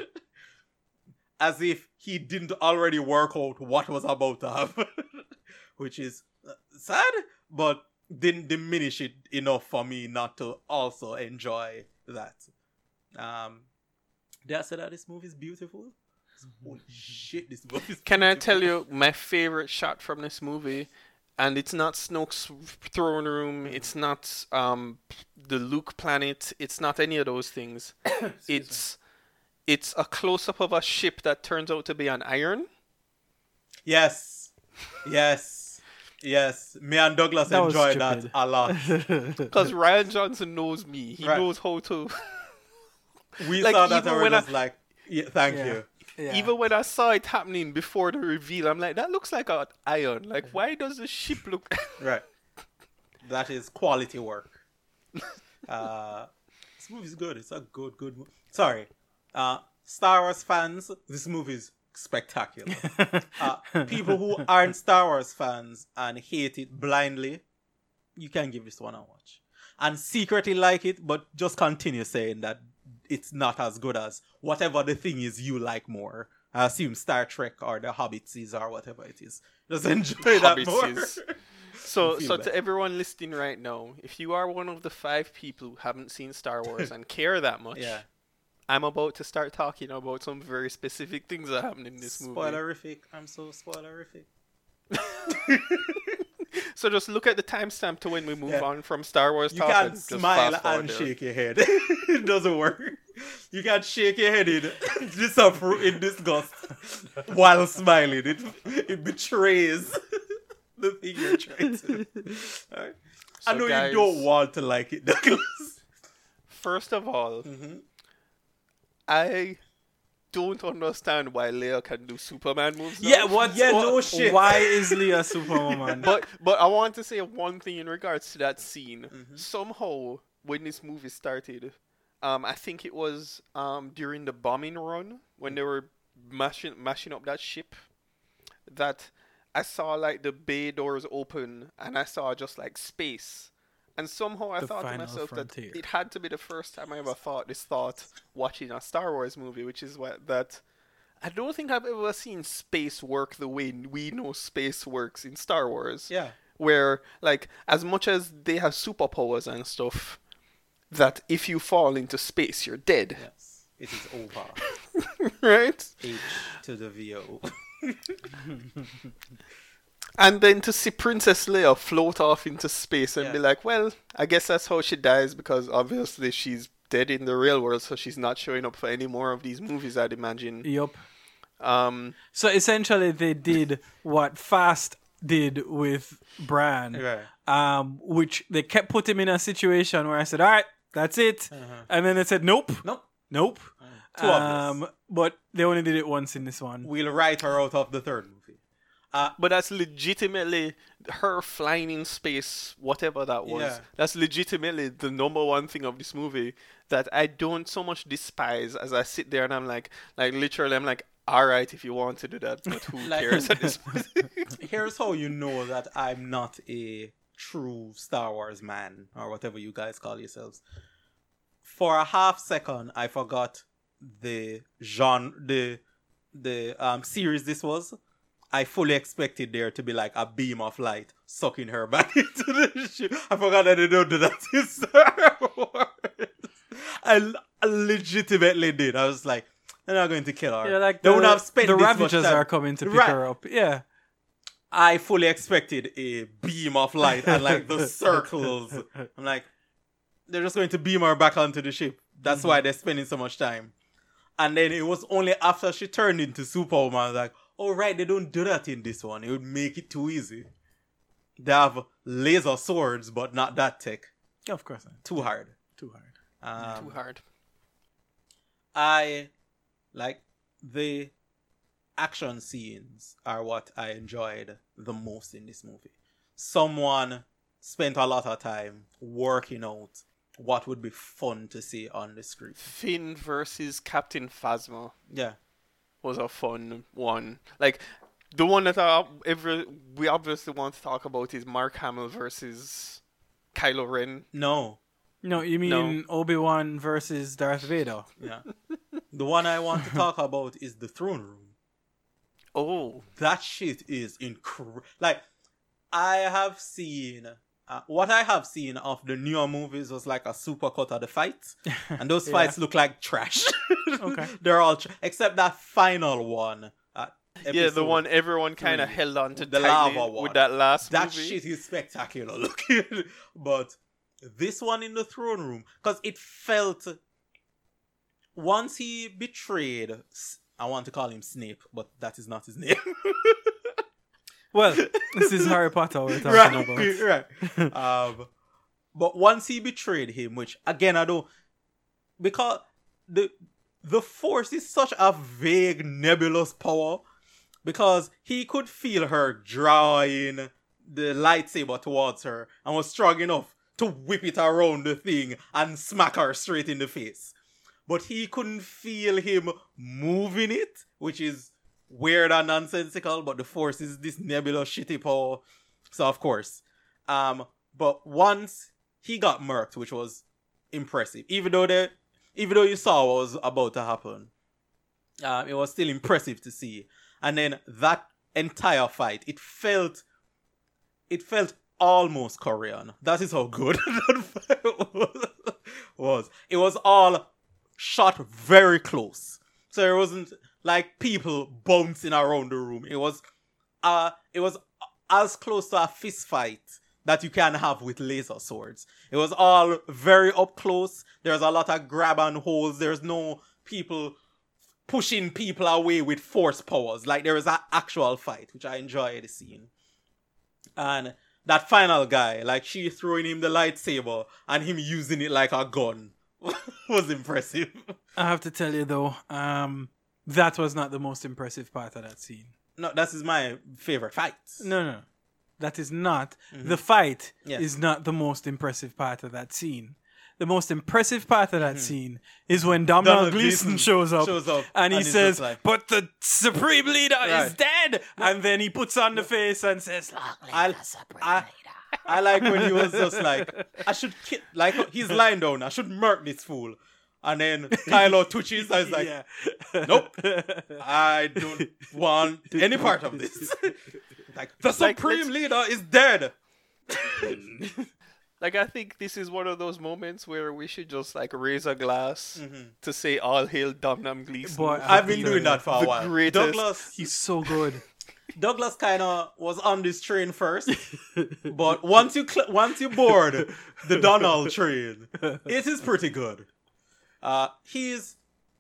As if he didn't already work out what was about to happen. Which is uh, sad, but didn't diminish it enough for me not to also enjoy that. Um, did I say that this movie is beautiful? Holy shit, this movie is Can I beautiful. tell you my favorite shot from this movie? And it's not Snoke's throne room. It's not um, the Luke planet. It's not any of those things. it's it's a close up of a ship that turns out to be an iron. Yes. Yes. Yes. Me and Douglas That was enjoyed that stupid. a lot. Because Ryan Johnson knows me. He Right. knows how to. We Like, saw that even and we're when I- just like, yeah, thank Yeah. you. Yeah. Even when I saw it happening before the reveal, I'm like, that looks like an iron. Like, why does the ship look? Right. That is quality work. Uh, this movie's good. It's a good, good movie. Sorry. Uh, Star Wars fans, this movie is spectacular. uh, people who aren't Star Wars fans and hate it blindly, you can give this one a watch. And secretly like it, but just continue saying that it's not as good as whatever the thing is you like more. I assume Star Trek or The Hobbits is or whatever it is. Just enjoy that Hobbits more. is- So, feel so better. to everyone listening right now, if you are one of the five people who haven't seen Star Wars and care that much, Yeah. I'm about to start talking about some very specific things that happen in this movie. Spoilerific. I'm so spoilerific. So just look at the timestamp to when we move Yeah. on from Star Wars You talk can't and just smile fast forward and there. shake your head. It doesn't work. You can't shake your head in, disappro- in disgust while smiling. It, it betrays the thing you're trying to. Alright. I So know guys- you don't want to like it, Douglas. First of all, Mm-hmm. I don't understand why Leia can do Superman moves. now. Yeah, what? Yeah, what- no shit. Why is Leah Superwoman? but but I want to say one thing in regards to that scene. Mm-hmm. Somehow, when this movie started, um, I think it was um during the bombing run when they were mashing mashing up that ship, that I saw like the bay doors open and I saw just like space. And somehow I The thought to final myself frontier. that it had to be the first time I ever thought this thought watching a Star Wars movie, which is what that I don't think I've ever seen space work the way we know space works in Star Wars. Yeah. Where, like, as much as they have superpowers and stuff, that if you fall into space, you're dead. Yes. It is over. Right? H to the V O. And then to see Princess Leia float off into space and Yeah. be like, well, I guess that's how she dies because obviously she's dead in the real world, so she's not showing up for any more of these movies, I'd imagine. Yup. Um, So essentially, they did what Fast did with Bran, Right. um, which they kept putting him in a situation where I said, "All right, that's it," and then they said, "Nope, Nope. nope." Too obvious. Um, but they only did it once in this one. We'll write her out of the third movie. but that's legitimately her flying in space, whatever that was. Yeah. That's legitimately the number one thing of this movie that I don't so much despise as I sit there and I'm like, like literally, I'm like, all right, if you want to do that, but who Like- cares at this point? Here's how you know that I'm not a true Star Wars man, or whatever you guys call yourselves. For a half second, I forgot the genre, the the um series this was. I fully expected there to be like a beam of light sucking her back into the ship. I forgot that they don't do that in Star Wars. I, l- I legitimately did. I was like, they're not going to kill her. Yeah, like they the, would have spent the this much Ravagers time- are coming to pick Right. her up. Yeah, I fully expected a beam of light and like the circles. I'm like, they're just going to beam her back onto the ship. That's Mm-hmm. why they're spending so much time. And then it was only after she turned into Superwoman, I was like, oh right, they don't do that in this one. It would make it too easy. They have laser swords, but not that tech. of course, not. Too hard. Too hard. Um, Too hard. I like the action scenes are what I enjoyed the most in this movie. Someone spent a lot of time working out what would be fun to see on the screen. Finn versus Captain Phasma Yeah. was a fun one. Like, the one that I, every, we obviously want to talk about is Mark Hamill versus Kylo Ren. No. No, you mean No. Obi-Wan versus Darth Vader? Yeah. The one I want to talk about is the throne room. Oh, That shit is incredible. Like, I have seen... Uh, what I have seen of the newer movies was like a supercut of the fights. And those Yeah. fights look like trash. Okay. They're all... Tr- except that final one. Uh, yeah, the episode one everyone kind of three, held on to the tightly lava one. with that last That movie. shit is spectacular looking. But this one in the throne room, because it felt... Once he betrayed... S- I want to call him Snape, but that is not his name. Well, this is Harry Potter we're talking about. right. Um, but once he betrayed him, which again I don't, because the the Force is such a vague, nebulous power, because he could feel her drawing the lightsaber towards her and was strong enough to whip it around the thing and smack her straight in the face. But he couldn't feel him moving it, which is weird and nonsensical, but the Force is this nebulous shitty power. So of course. Um, but once he got murked, which was impressive, even though the even though you saw what was about to happen, um, it was still impressive to see. And then that entire fight, it felt it felt almost Korean. That is how good that fight was. It was all shot very close. So it wasn't like people bouncing around the room. It was uh it was as close to a fist fight that you can have with laser swords. It was all very up close. There's a lot of grab and holds. There's no people pushing people away with force powers. Like there was an actual fight, which I enjoyed the scene. And that final guy, like she throwing him the lightsaber and him using it like a gun was impressive. I have to tell you though, um, that was not the most impressive part of that scene. No, that is my favorite fight. No, no, that is not. The fight Yes. is not the most impressive part of that scene. The most impressive part of that scene is when Domhnall Donald Gleeson Gleeson shows up, shows up, and he and he's says, just like- "But the Supreme Leader is Right. dead," and then he puts on the face and says, I, I, I like when he was just like, I should kill, like he's lying down, I should murk this fool. And then Kylo touches, I was like, "Yeah, nope, I don't want any part of this. Like, the Like, Supreme let's- Leader is dead. Like, I think this is one of those moments where we should just, like, raise a glass Mm-hmm. to say all hail Domhnall Gleeson. Boy, I've been doing that for a the while. greatest- Douglas, He's so good. Douglas kind of was on this train first, but once you cl- once you board the Donald train, it is pretty good. Uh, he's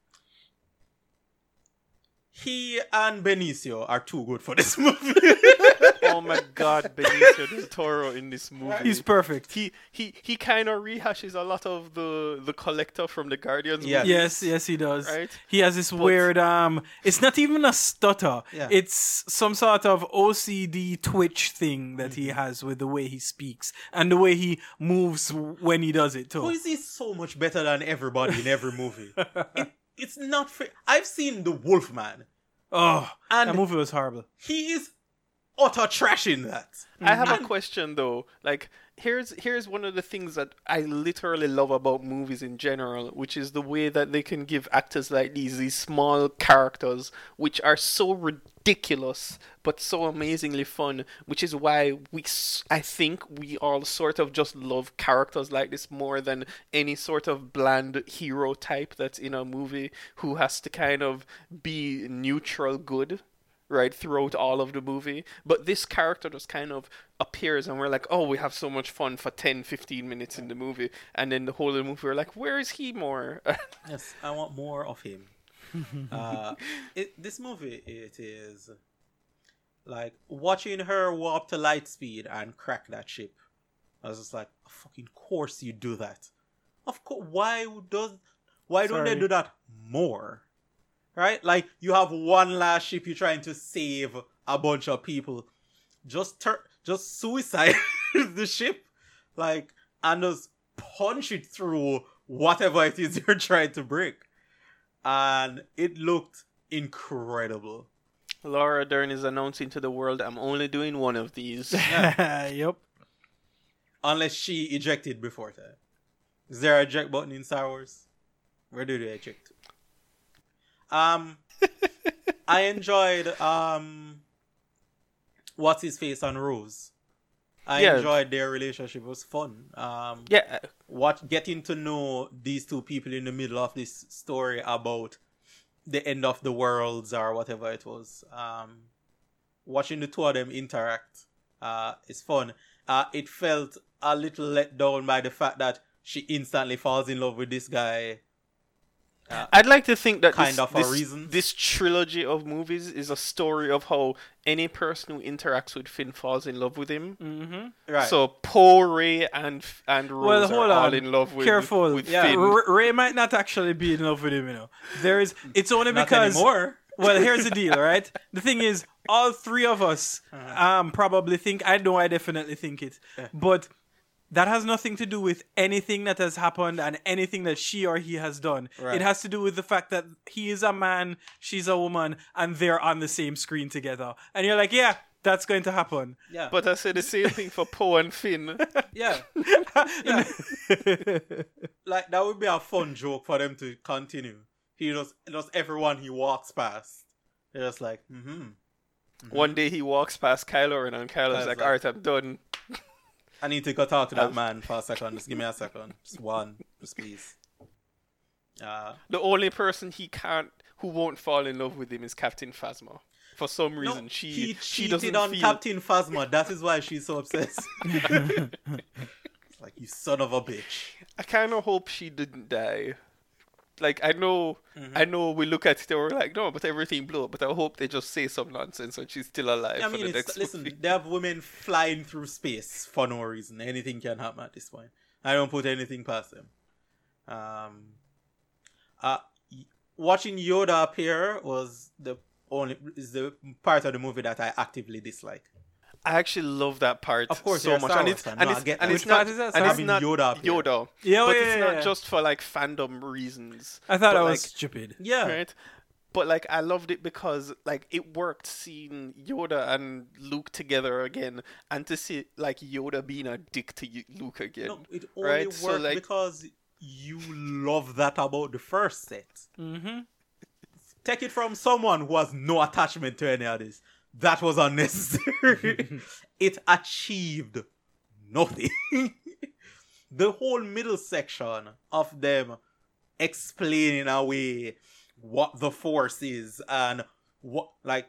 he and Benicio are too good for this movie. Oh my God, Benicio del Toro in this movie. He's perfect. He he he kind of rehashes a lot of the the Collector from the Guardians. Yeah. movies, Yes, yes, he does. Right? He has this weird um it's not even a stutter. Yeah. It's some sort of O C D twitch thing that he has with the way he speaks and the way he moves when he does it Who too. is he so much better than everybody in every movie? it, it's not fair. I've seen The Wolfman. Oh, And- that movie was horrible. He is utter trash in that. I have a question though. Like, here's here's one of the things that I literally love about movies in general, which is the way that they can give actors like these these small characters, which are so ridiculous but so amazingly fun. Which is why we, s- I think, we all sort of just love characters like this more than any sort of bland hero type that's in a movie who has to kind of be neutral good. Right, throughout all of the movie. But this character just kind of appears and we're like, oh, we have so much fun for ten, fifteen minutes in the movie. And then the whole of the movie, we're like, where is he more? Yes, I want more of him. uh, it, this movie, it is like watching her warp to light speed and crack that ship. I was just like, of fucking course you do that. Of course, why does why don't they Sorry. do that more? Right? Like you have one last ship, you're trying to save a bunch of people. Just tur- just suicide the ship, like, and just punch it through whatever it is you're trying to break. And it looked incredible. Laura Dern is announcing to the world, I'm only doing one of these. Yep. Unless she ejected before that. Is there a eject button in Star Wars? Where do they eject? Um, I enjoyed um, what's his face on Rose. I Yeah. enjoyed their relationship. It was fun. Um, Yeah, what getting to know these two people in the middle of this story about the end of the worlds or whatever it was. Um, watching the two of them interact uh, is fun. Uh, it felt a little let down by the fact that she instantly falls in love with this guy. I'd like to think that Kind this, of a this, reason. this trilogy of movies is a story of how any person who interacts with Finn falls in love with him. Mm-hmm. Right. So Poe, Ray, and and Rose Well, are hold all on. in love with Careful. with Yeah. Finn. R- Ray might not actually be in love with him, you know. There is. It's only Not because. anymore. Well, here's the deal, right? The thing is, all three of us um probably think. I know. I definitely think it, but that has nothing to do with anything that has happened and anything that she or he has done. Right. It has to do with the fact that he is a man, she's a woman, and they're on the same screen together. And you're like, yeah, that's going to happen. Yeah. But I say the same thing for Poe and Finn. yeah. yeah. Like that would be a fun joke for them to continue. He just, just everyone he walks past, they're just like, mm-hmm. One day he walks past Kylo Ren and Kylo's Kylo's like, like- alright, I'm done. I need to go talk to that I've- man for a second. Just give me a second. Just one, just please. Uh, The only person he can't, who won't fall in love with him is Captain Phasma. For some reason, no, she he she cheated doesn't on feel. Captain Phasma. That is why she's so obsessed. It's like, you son of a bitch. I kind of hope she didn't die. Like I know, Mm-hmm. I know. We look at it and we're like, no, but everything blew up. But I hope they just say some nonsense and she's still alive I for mean, the it's, next listen, movie. they have women flying through space for no reason. Anything can happen at this point. I don't put anything past them. Um, uh, y- watching Yoda appear was the only is the part of the movie that I actively dislike. I actually love that part Of course, so you're a much, Star and Wars it's fan. and No, I it's get and that. it's Which not part is that? and it's Having not Yoda appear. Yoda. Yeah, but yeah, it's yeah, not yeah. just for like fandom reasons. I thought but, I was like, stupid. Yeah, right. But like I loved it because like it worked seeing Yoda and Luke together again, and to see like Yoda being a dick to y- Luke again. no, it only right? worked So, like- because you love that about the first set. Mm-hmm. Take it from someone who has no attachment to any of this. That was unnecessary. It achieved nothing. the whole middle section of them explaining away what the Force is and what, like,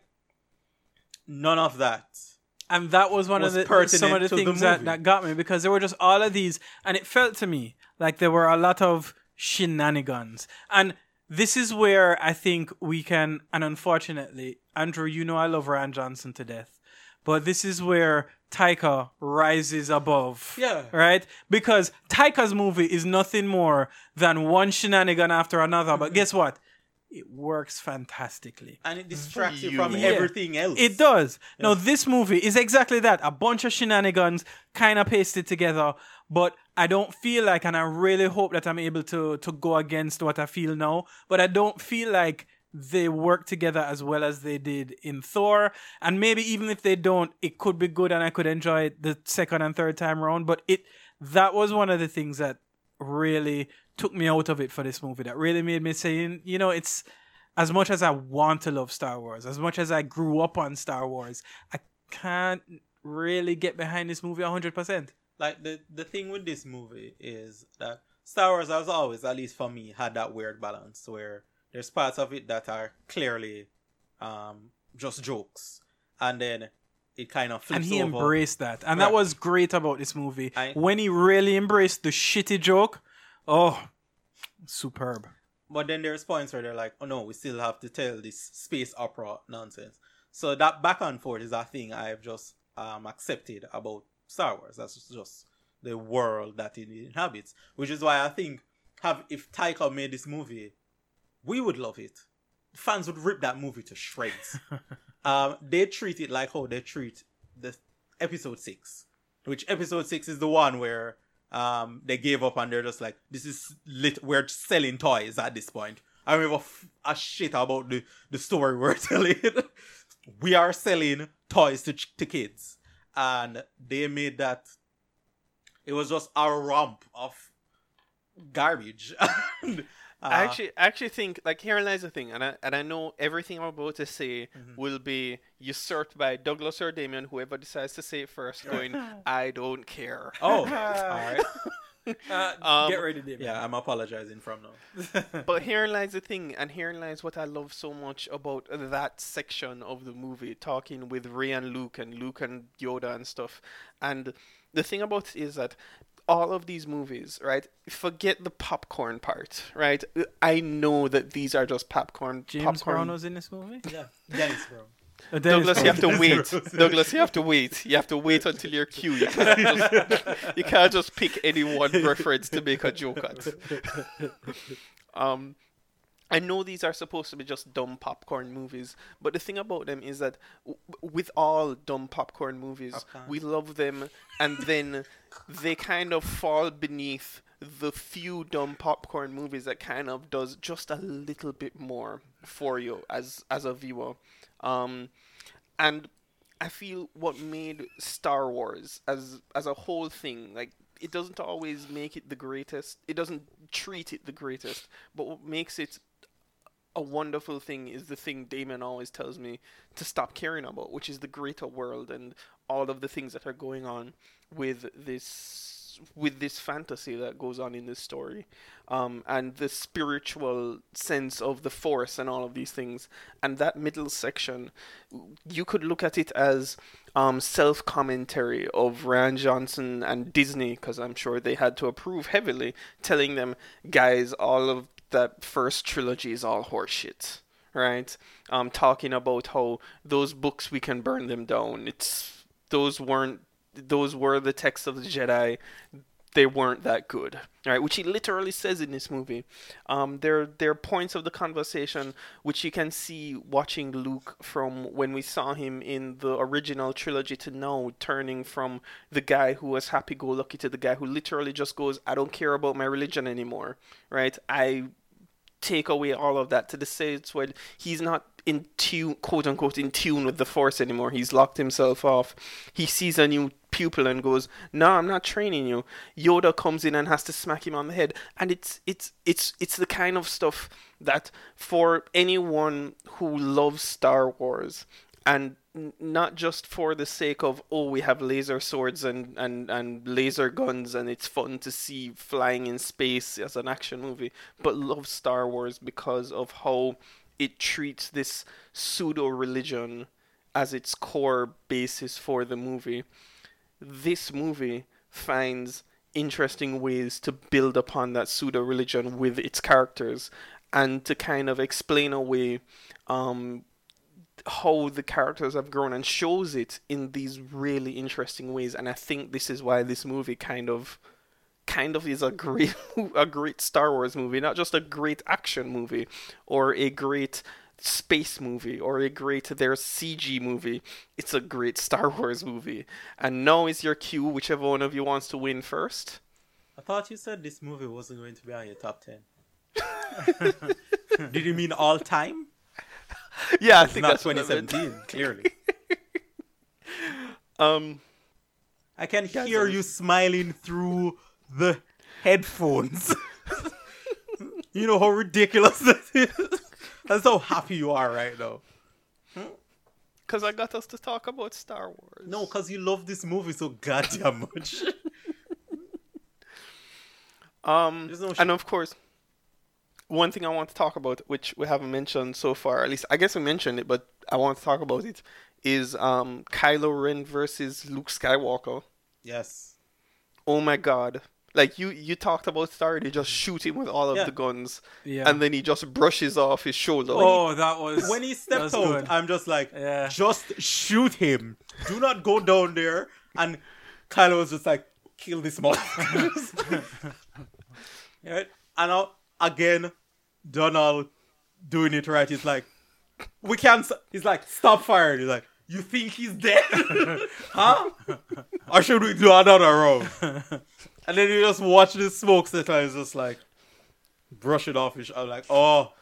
none of that. And that was one was of the some of the pertinent to things the that, movie. that got me, because there were just all of these, and it felt to me like there were a lot of shenanigans. And this is where I think we can, and unfortunately, Andrew, you know I love Rian Johnson to death, but this is where Taika rises above. Yeah. Right? Because Taika's movie is nothing more than one shenanigan after another. But guess what? It works fantastically. And it distracts you You- from Yeah. everything else. It does. Now, this movie is exactly that. A bunch of shenanigans kind of pasted together. But I don't feel like, and I really hope that I'm able to, to go against what I feel now, but I don't feel like they work together as well as they did in Thor. And maybe even if they don't, it could be good and I could enjoy it the second and third time around. But it that was one of the things that really took me out of it for this movie. That really made me say, you know, it's as much as I want to love Star Wars, as much as I grew up on Star Wars, I can't really get behind this movie one hundred percent. Like, the, the thing with this movie is that Star Wars, as always, at least for me, had that weird balance where there's parts of it that are clearly um, just jokes. And then it kind of flips And he over. embraced that. And Right. that was great about this movie. I- when he really embraced the shitty joke, oh, superb. But then there's points where they're like, oh no, we still have to tell this space opera nonsense. So that back and forth is a thing I've just um, accepted about Star Wars. That's just the world that it inhabits. Which is why I think have if Taika made this movie, we would love it. Fans would rip that movie to shreds. um, they treat it like how they treat the episode six. Which episode six is the one where um, they gave up and they're just like, this is lit. We're selling toys at this point. I don't give a, f- a shit about the, the story we're telling. We are selling toys to, ch- to kids. And they made that, it was just a romp of garbage. and, uh, I actually, I actually think, like, here lies the thing, and I, and I know everything I'm about to say Mm-hmm. will be usurped by Douglas or Damien, whoever decides to say it first, going, I don't care. oh, all right. Uh, Um, get ready, David. Yeah, I'm apologizing from now. But herein lies the thing, and herein lies what I love so much about that section of the movie, talking with Rey and Luke, and Luke and Yoda and stuff. And the thing about it is that all of these movies, right, forget the popcorn part, right? I know that these are just popcorn. James popcorn. Brown was in this movie? Yeah, Dennis Brown. Uh, Dennis Douglas, you have to wait. Douglas, you have to wait. You have to wait until your cue. You can't just, you can't just pick any one reference to make a joke at. Um, I know these are supposed to be just dumb popcorn movies, but the thing about them is that w- with all dumb popcorn movies, Popcorn. we love them, and then they kind of fall beneath the few dumb popcorn movies that kind of does just a little bit more for you as as a viewer. Um, and I feel what made Star Wars as as a whole thing, like, it doesn't always make it the greatest. It doesn't treat it the greatest, but what makes it a wonderful thing is the thing Damon always tells me to stop caring about, which is the greater world and all of the things that are going on with this with this fantasy that goes on in this story, um, and the spiritual sense of the Force and all of these things. And that middle section, you could look at it as um, self-commentary of Rian Johnson and Disney, because I'm sure they had to approve heavily, telling them, guys, all of that first trilogy is all horseshit, right? Um, talking about how those books, we can burn them down. It's those weren't those were the texts of the Jedi. They weren't that good, right? Which he literally says in this movie. Um, there, there are points of the conversation which you can see watching Luke from when we saw him in the original trilogy to now, turning from the guy who was happy-go-lucky to the guy who literally just goes, I don't care about my religion anymore, right? I take away all of that, to the sense where he's not in tune, quote unquote, in tune with the Force anymore. He's locked himself off. He sees a new pupil and goes, no, I'm not training you. Yoda comes in and has to smack him on the head. And it's it's it's it's the kind of stuff that for anyone who loves Star Wars and n- not just for the sake of, oh, we have laser swords and, and, and laser guns and it's fun to see flying in space as an action movie, but love Star Wars because of how it treats this pseudo-religion as its core basis for the movie. This movie finds interesting ways to build upon that pseudo-religion with its characters and to kind of explain away um, how the characters have grown and shows it in these really interesting ways. And I think this is why this movie kind of kind of is a great a great Star Wars movie, not just a great action movie or a great space movie or a great there's C G movie. It's a great Star Wars movie. And now is your cue, whichever one of you wants to win first. I thought you said this movie wasn't going to be on your top ten. Did you mean all time? Yeah, I It's think not that's what I twenty meant. seventeen, clearly. Um, I can Guys, hear I'm- you smiling through the headphones. You know how ridiculous that is? That's how happy you are right now. because I got us to talk about Star Wars. No, because you love this movie so goddamn much. Um, There's no sh- and of course, one thing I want to talk about, which we haven't mentioned so far, at least I guess we mentioned it, but I want to talk about it, is um, Kylo Ren versus Luke Skywalker. Yes. Oh my god. Like, you, you talked about Star, they just shoot him with all of Yeah. the guns, Yeah. and then he just brushes off his shoulder. Oh, that was When he that stepped was out, good. I'm just like, Yeah. just shoot him. Do not go down there. And Kylo was just like, kill this motherfucker. Right? And now, again, Donald doing it right. He's like, we can't. s-" He's like, stop firing. He's like, you think he's dead? Huh? Or should we do another round? And then you just watch the smoke settle and it's just like, brush it off his. I'm like, oh,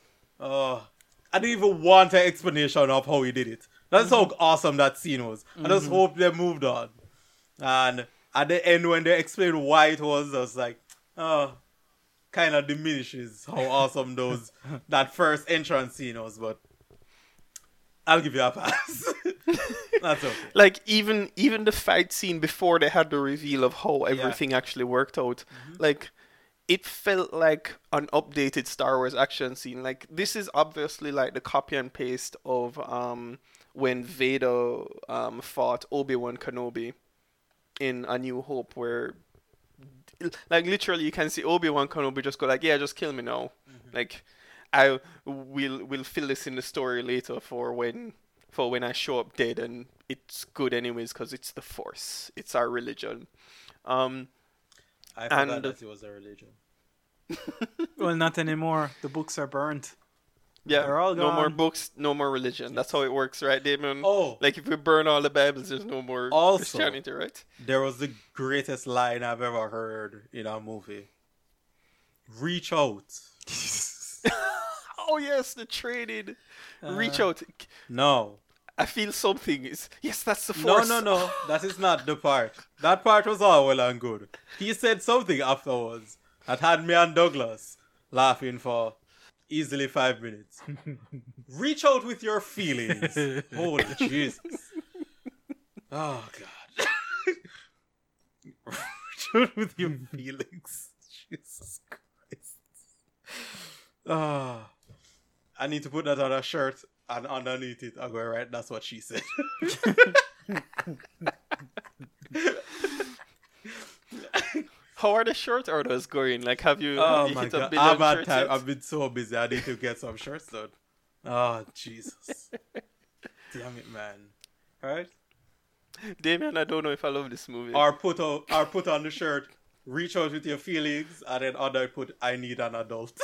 oh. I didn't even want an explanation of how he did it. That's how awesome that scene was. I just hope they moved on. And at the end, when they explained why it was, I was like, oh, kind of diminishes how awesome those that first entrance scene was. But I'll give you a pass. That's okay. Like, even even the fight scene before they had the reveal of how everything actually worked out, like, it felt like an updated Star Wars action scene. Like, this is obviously like the copy and paste of um when Vader um fought Obi-Wan Kenobi in A New Hope, where like literally you can see Obi-Wan Kenobi just go like, yeah, just kill me now. Like, I will will fill this in the story later for when for when I show up dead, and it's good anyways because it's the Force. It's our religion. Um, I forgot and- that it was a religion. Well, not anymore. The books are burnt. yeah, They're all no more gone. books, no more religion. That's how it works, right, Damon? Oh. Like, if we burn all the Bibles, there's no more Also- Christianity, right? There was the greatest line I've ever heard in a movie. Reach out. Oh yes, the traded. Uh, Reach out. No. I feel something is. Yes, that's the No, Force. no, no. That is not the part. That part was all well and good. He said something afterwards that had me and Douglas laughing for easily five minutes. Reach out with your feelings. Holy Jesus. Oh, God. Reach out with your feelings. Jesus Christ. Ah. I need to put that on a shirt, and underneath it, I'll go, right, that's what she said. How are the shirt orders going? Like, have you, Oh have you my hit a God. billion I've had shirts time. yet? I've been so busy. I need to get some shirts done. Oh, Jesus. Damn it, man. Alright? Damien, I don't know if I love this movie. Or put, o- or put on the shirt, reach out with your feelings, and then under put, I need an adult.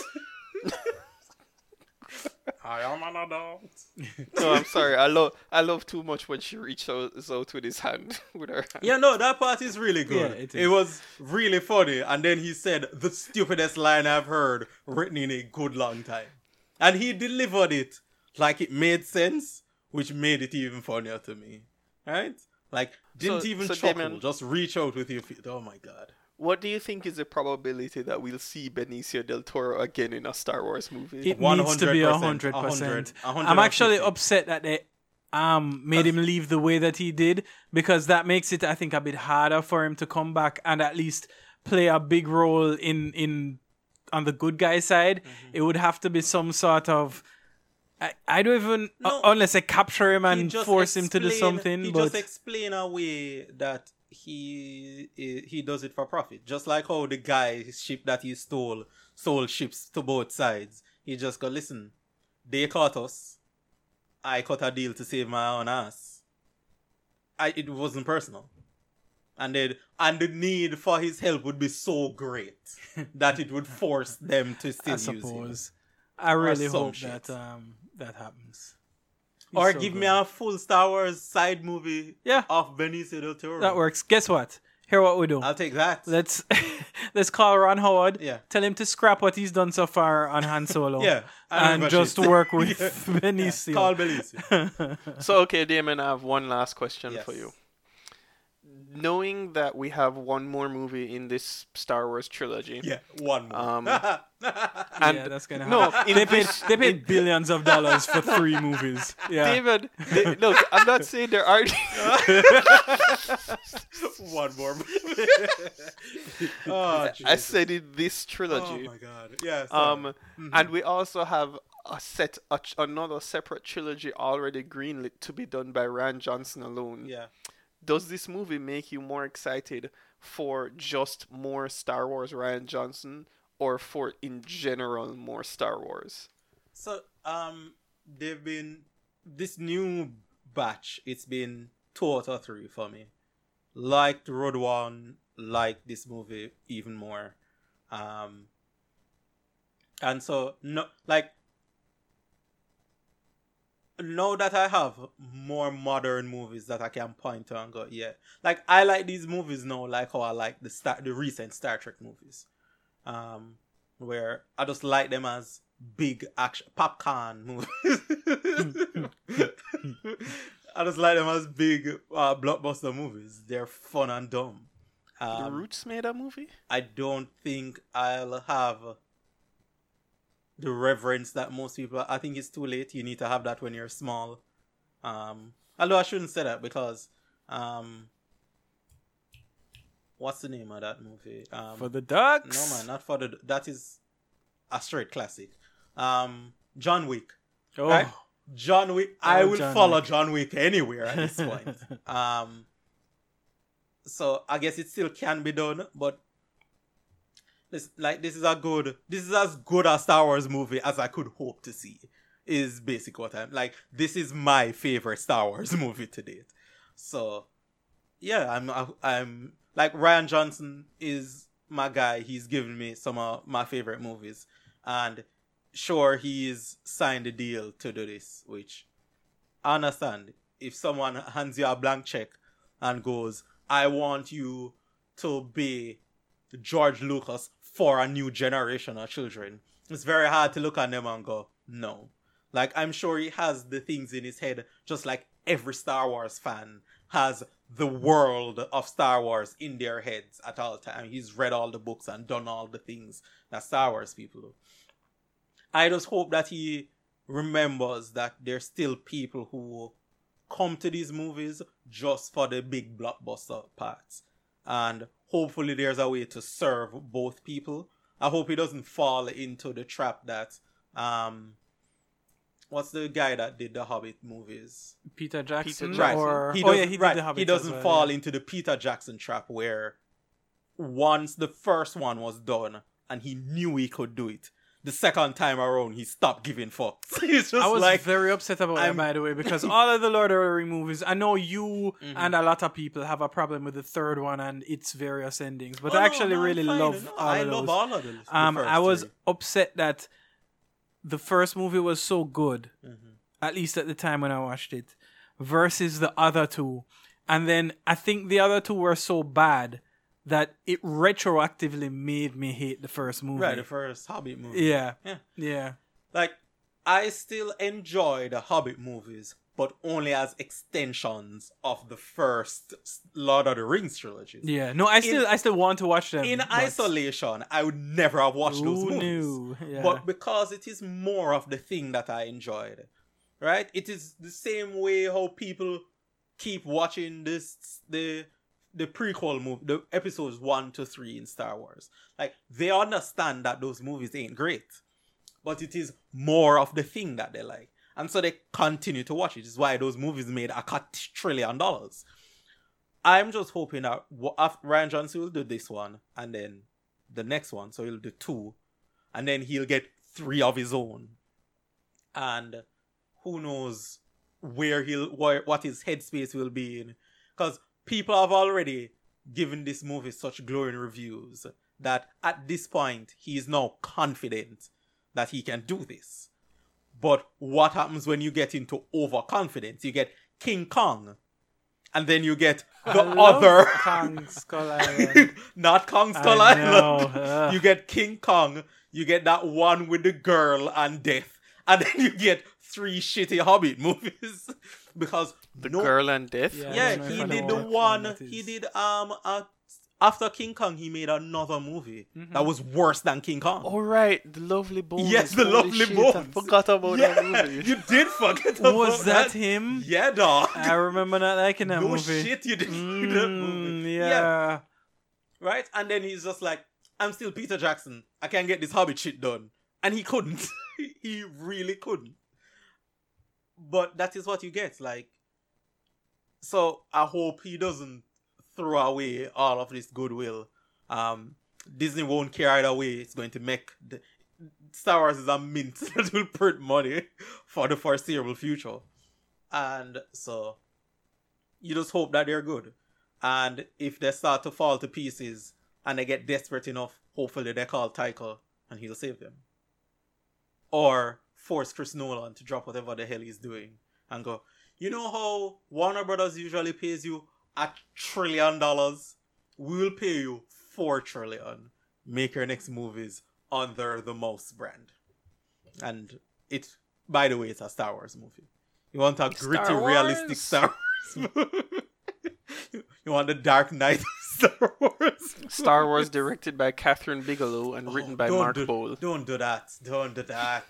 I am an adult. No, I'm sorry. I love I love too much when she reaches out, out with his hand, with her hand. Yeah, no, that part is really good. Yeah, it it is. was really funny. And then he said the stupidest line I've heard written in a good long time. And he delivered it like it made sense, which made it even funnier to me. Right? Like, didn't So- even so chuckle. Damien- Just reach out with your feet. Oh my God. What do you think is the probability that we'll see Benicio del Toro again in a Star Wars movie? It needs to be a one hundred hundred percent. percent. one hundred I'm actually fifty. upset that they um made him leave the way that he did, because that makes it, I think, a bit harder for him to come back and at least play a big role in in on the good guy side. Mm-hmm. It would have to be some sort of I, I don't even No. uh, unless they capture him He and just force him to do explain- something. He but just explain a way that he he does it for profit. Just like how the guy ship that he stole sold ships to both sides. He just go, listen, they caught us. I cut a deal to save my own ass. I it wasn't personal. And then and the need for his help would be so great that it would force them to still I use him. suppose I really some hope shit. that um that happens. Or so give good. me a full Star Wars side movie Yeah. of Benicio del Toro. That works. Guess what? Here what we do. I'll take that. Let's let's call Ron Howard. Yeah. Tell him to scrap what he's done so far on Han Solo. Yeah, And and just shit. work with Yeah. Benicio. Call Benicio. So, okay, Damon, I have one last question Yes. for you. Knowing that we have one more movie in this Star Wars trilogy, Yeah, one more. Um, and yeah, that's gonna no, happen. in they paid this- they paid billions of dollars for three movies. Yeah. David, th- look, I'm not saying there aren't. one more. oh, I Jesus. said in this Oh trilogy. my God. Yeah. sorry. um, and we also have a set, a ch- another separate trilogy already greenlit to be done by Ryan Johnson alone. yeah. Does this movie make you more excited for just more Star Wars Ryan Johnson, or for in general more Star Wars? So, um, they've been this new batch. It's been two out of three for me. Liked Road One, liked this movie even more. Um, and so no, like now that I have more modern movies that I can point to and go, yeah, like I like these movies now, like how I like the Star, the recent Star Trek movies, um, where I just like them as big action popcorn movies. I just like them as big uh, blockbuster movies. They're fun and dumb. the Um, Roots made a movie. I don't think I'll have the reverence that most people. I think it's too late. You need to have that when you're small. Um, although I shouldn't say that because, um, what's the name of that movie? Um, For the ducks. no man, not for the. That is a straight classic. Um, John Wick. Oh. Right? John Wick. I Oh, will John follow Wick. John Wick anywhere at this point. um, so I guess it still can be done, but this like this is a good. This is as good a Star Wars movie as I could hope to see. Is basic what I'm like. This is my favorite Star Wars movie to date. So yeah, I'm I'm like Ryan Johnson is my guy. He's given me some of my favorite movies, and sure, he's signed a deal to do this, which I understand. If someone hands you a blank check and goes, I want you to be George Lucas for a new generation of children, it's very hard to look at them and go, no. Like, I'm sure he has the things in his head, just like every Star Wars fan has the world of Star Wars in their heads at all time. He's read all the books and done all the things that Star Wars people do. I just hope that he remembers that there's still people who come to these movies just for the big blockbuster parts. And hopefully there's a way to serve both people. I hope he doesn't fall into the trap that, um, what's the guy that did the Hobbit movies? Peter Jackson. Peter Jackson. Or... He oh doesn't, yeah, he did right, the Hobbit he doesn't as well, fall yeah. into the Peter Jackson trap where once the first one was done and he knew he could do it, the second time around he stopped giving fucks. He's just I was like, very upset about I'm- that, by the way, because all of the Lord of the Rings movies, I know you and a lot of people have a problem with the third one and its various endings, but Oh, I no, actually no, I'm really fine. love No, all I of love those. all of the, the Um, first I was three. upset that the first movie was so good, Mm-hmm. at least at the time when I watched it, versus the other two. And then I think the other two were so bad that it retroactively made me hate the first movie. Right, the first Hobbit movie. Yeah. Yeah. Yeah. Like, I still enjoy the Hobbit movies, but only as extensions of the first Lord of the Rings trilogy. Yeah. No, I still I still want to watch them. In but- isolation, I would never have watched those Who movies. knew? Yeah. But because it is more of the thing that I enjoyed, right? It is the same way how people keep watching this the the prequel movie, the episodes one to three in Star Wars. Like, they understand that those movies ain't great, but it is more of the thing that they like, and so they continue to watch it. It's why those movies made a trillion dollars. I'm just hoping that Rian Johnson will do this one, and then the next one, so he'll do two, and then he'll get three of his own, and who knows where he'll where, what his headspace will be in, because people have already given this movie such glowing reviews that at this point he is now confident that he can do this. But what happens when you get into overconfidence? You get King Kong, and then you get the I love other Kong Skull Island. not Kong Skull I Island. know, ugh. You get King Kong. You get that one with the girl and death, and then you get three shitty Hobbit movies because The no, Girl and Death. Yeah. I yeah, don't know he if I did know the what one. that He is. did um uh, after King Kong, he made another movie Mm-hmm. that was worse than King Kong. All right, The Lovely Bones. Yes, The Holy Lovely shit, Bones. I forgot about yeah, that movie. you did forget about Was that him? Yeah, dog. I remember not liking that no movie. shit, you didn't like that Mm, movie. yeah. Right? And then he's just like, I'm still Peter Jackson. I can't get this Hobbit shit done. And he couldn't. He really couldn't. But that is what you get. Like, so I hope he doesn't throw away all of this goodwill. Um, Disney won't care either way. It's going to make the, Star Wars is a mint that will print money for the foreseeable future. And so you just hope that they're good. And if they start to fall to pieces and they get desperate enough, hopefully they call Taika and he'll save them. Or force Chris Nolan to drop whatever the hell he's doing and go, you know how Warner Brothers usually pays you a trillion dollars? We'll pay you four trillion. Make your next movies under the Mouse brand. And it, by the way, it's a Star Wars movie. You want a gritty, Star realistic Wars? Star Wars movie? You want the Dark Knight of Star Wars? Star Wars directed by Catherine Bigelow and written by Oh, Don't Mark do, Bowl. Don't do that. Don't do that.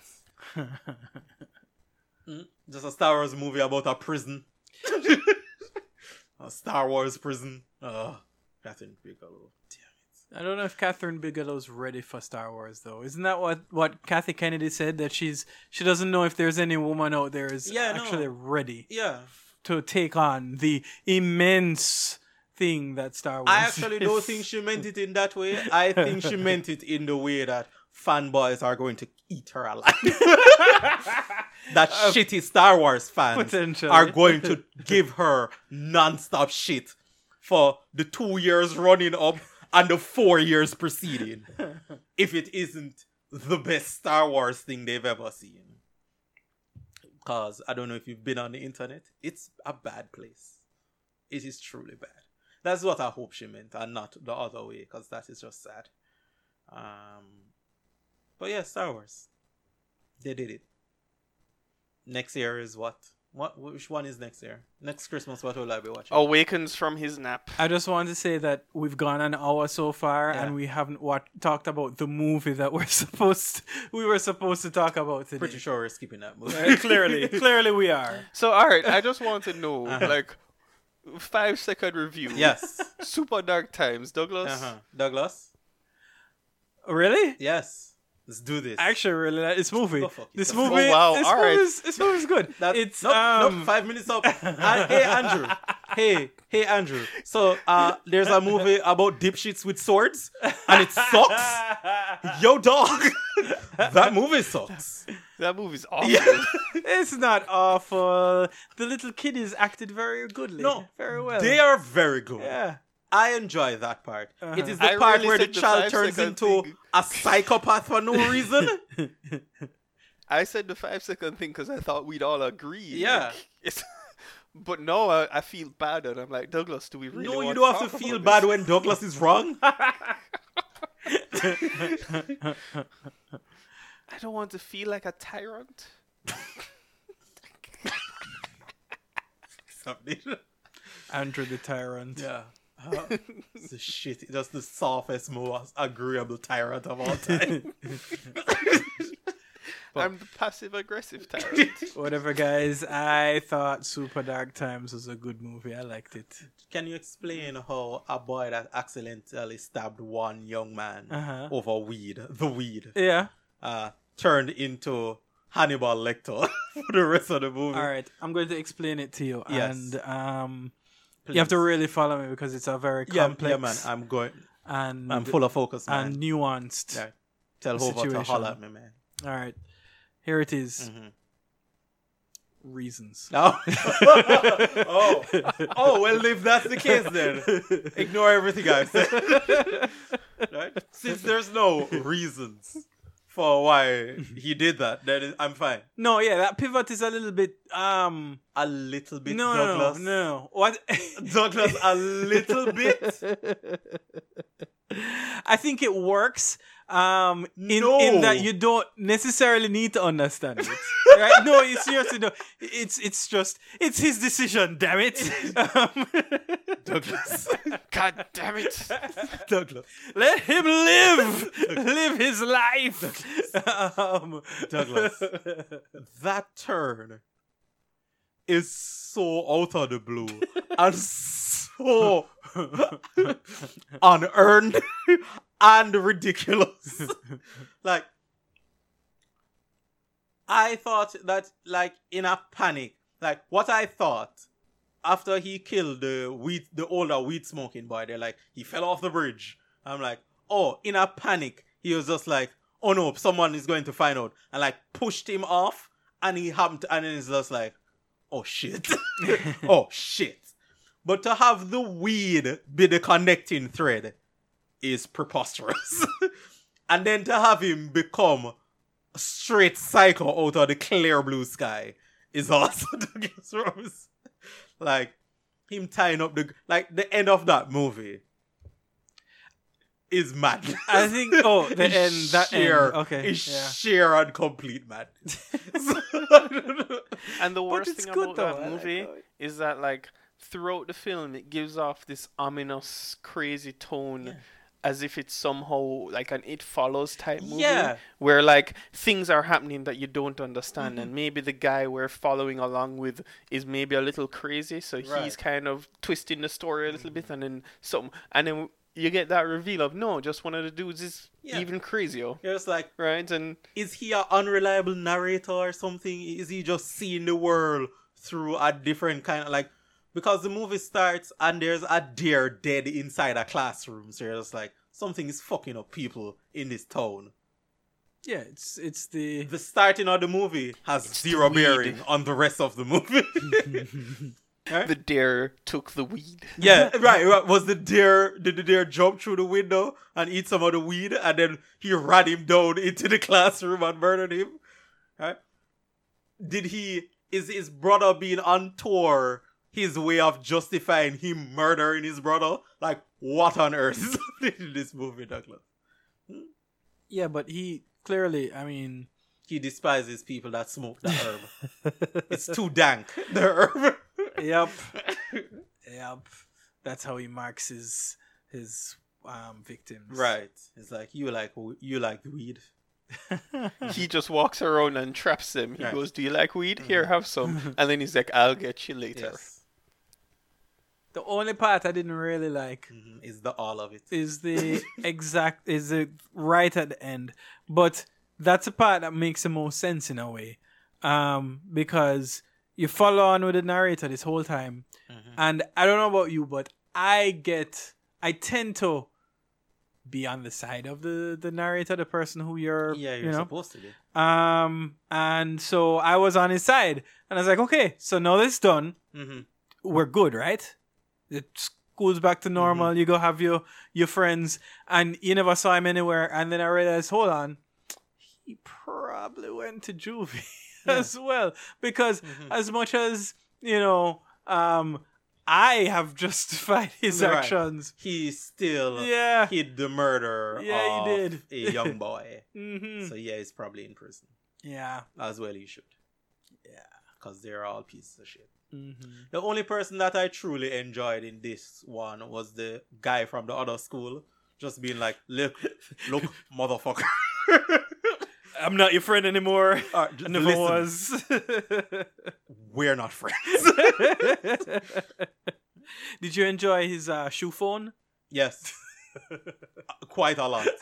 Mm, Just a Star Wars movie about a prison. A Star Wars prison. Oh, Catherine Bigelow. Damn I don't know if Catherine Bigelow's ready for Star Wars though. Isn't that what, what Kathy Kennedy said? That she's she doesn't know if there's any woman out there is Yeah, no. actually ready it. Yeah. to take on the immense thing that Star Wars I actually don't is. think she meant it in that way. I think she meant it in the way that fanboys are going to eat her alive. That shitty Star Wars fans Potentially. are going to give her non-stop shit for the two years running up and the four years preceding. If it isn't the best Star Wars thing they've ever seen. Because I don't know if you've been on the internet. It's a bad place. It is truly bad. That's what I hope she meant, and not the other way, because that is just sad. Um, but yeah, Star Wars. They did it. Next year is what? What? Which one is next year? Next Christmas, what will I be watching? Awakens from his nap. I just want to say that we've gone an hour so far, Yeah. and we haven't wat- talked about the movie that we're supposed we were supposed to talk about today. Pretty sure we're skipping that movie. Uh, clearly, clearly we are. So, alright, I just want to know, Uh-huh. like, five second review. Yes. Super Dark Times. Douglas? Uh-huh. Douglas? Really? Yes. Let's do this. I actually really like this movie. Go fuck This yourself. movie, Oh, wow, this all right. movie's, this movie's good. That, it's nope, um, nope, five minutes up. And, hey, Andrew. Hey, hey, Andrew. So, uh, there's a movie about dipshits with swords, and it sucks. Yo, dog. That movie sucks. That movie's awful. It's not awful. The little kiddies acted very goodly. No, very well. They are very good. Yeah. I enjoy that part. Uh-huh. It is the I part really where the said the child five turns second into thing. a psychopath for no reason. I said the five second thing because I thought we'd all agree. Yeah. Like, it's, but no, I, I feel bad, and I'm like, Douglas, do we really? No, want you don't have to talk feel about bad this? when Douglas is wrong. I don't want to feel like a tyrant. Andrew the Tyrant. Yeah. Uh, it's the shit. That's the softest, most agreeable tyrant of all time. I'm the passive aggressive tyrant. Whatever, guys. I thought Super Dark Times was a good movie. I liked it. Can you explain how a boy that accidentally stabbed one young man Uh-huh. over weed, the weed, Yeah. uh, turned into Hannibal Lecter for the rest of the movie? All right. I'm going to explain it to you. Yes. And um, Please. you have to really follow me because it's a very Yeah, complex yeah, man. I'm going. and I'm full of focus, man. and nuanced. Yeah. Tell Hova to situation. holler at me, man. All right. Here it is. Mhm. Reasons. Oh. oh, oh, well, if that's the case, then ignore everything I've said. Right? Since there's no reasons for why he did that, then I'm fine. No, yeah, that pivot is a little bit um A little bit, no, Douglas. no, no, no. What Douglas, a little bit. I think it works um in, No. in that you don't necessarily need to understand it. Right? No, you seriously don't. It's it's just it's his decision, damn it. Um, Douglas. God damn it. Douglas. let him live. live his life. um, Douglas. That turn is so out of the blue and so unearned and ridiculous. Like, I thought that, like, in a panic, like, what I thought after he killed the weed, the older weed smoking boy, they're like, he fell off the bridge. I'm like, oh, in a panic, he was just like, oh no, someone is going to find out, and like pushed him off, and he happened, to, and then it's just like, oh shit, oh shit. But to have the weed be the connecting thread is preposterous. And then to have him become a straight psycho out of the clear blue sky is also Douglas Rose. Like, him tying up the... Like, the end of that movie is madness. I think, oh, the It's end, that sheer, end. Okay, It's yeah. sheer and complete madness. And the worst it's thing good about though, I that like movie how it- is that, like, throughout the film, it gives off this ominous, crazy tone, Yeah. as if it's somehow like an It Follows type movie, Yeah. where like things are happening that you don't understand, and maybe the guy we're following along with is maybe a little crazy, so he's Right. kind of twisting the story a little bit, and then some, and then you get that reveal of no, just one of the dudes is Yeah. even crazier, You're just like, right? And is he an unreliable narrator or something? Is he just seeing the world through a different kind of, like, because the movie starts and there's a deer dead inside a classroom, so you're just like, something is fucking up people in this town. Yeah, it's it's the The starting of the movie has zero the weed. bearing on the rest of the movie. the deer took the weed. Yeah, right, right. Was the deer, did the deer jump through the window and eat some of the weed, and then he ran him down into the classroom and murdered him? Right? Did he, is his brother being on tour his way of justifying him murdering his brother? Like, what on earth is happening in this movie, Douglas? yeah, but he clearly, I mean, He despises people that smoke the herb. It's too dank, the herb. yep, yep. That's how he marks his his um victims. Right. It's like, you like you like weed. He just walks around and traps them. He Right. goes, "Do you like weed? Here, have some." And then he's like, "I'll get you later." Yes. The only part I didn't really like Mhm. Is the all of it. is the exact is it right at the end, but that's a part that makes the most sense in a way, um, because you follow on with the narrator this whole time, and I don't know about you, but I get I tend to be on the side of the the narrator, the person who you're, Yeah, you're you know, supposed to be. um, and so I was on his side, and I was like, okay, so now this done, Mm-hmm. we're good, right? It school's back to normal. Mm-hmm. You go have your your friends, and you never saw him anywhere. And then I realized, hold on, he probably went to juvie as well, because Mm-hmm. as much as you know, um, I have justified his Right. actions. He still Yeah. hid the murder Yeah, he of did. a young boy. hmm So yeah, he's probably in prison. Yeah, As well he should. yeah. Because they're all pieces of shit. hmm The only person that I truly enjoyed in this one was the guy from the other school. Just being like, look, look, motherfucker. I'm not your friend anymore. Uh, I never listen. was. We're not friends. Did you enjoy his uh, shoe phone? Yes. Quite a lot.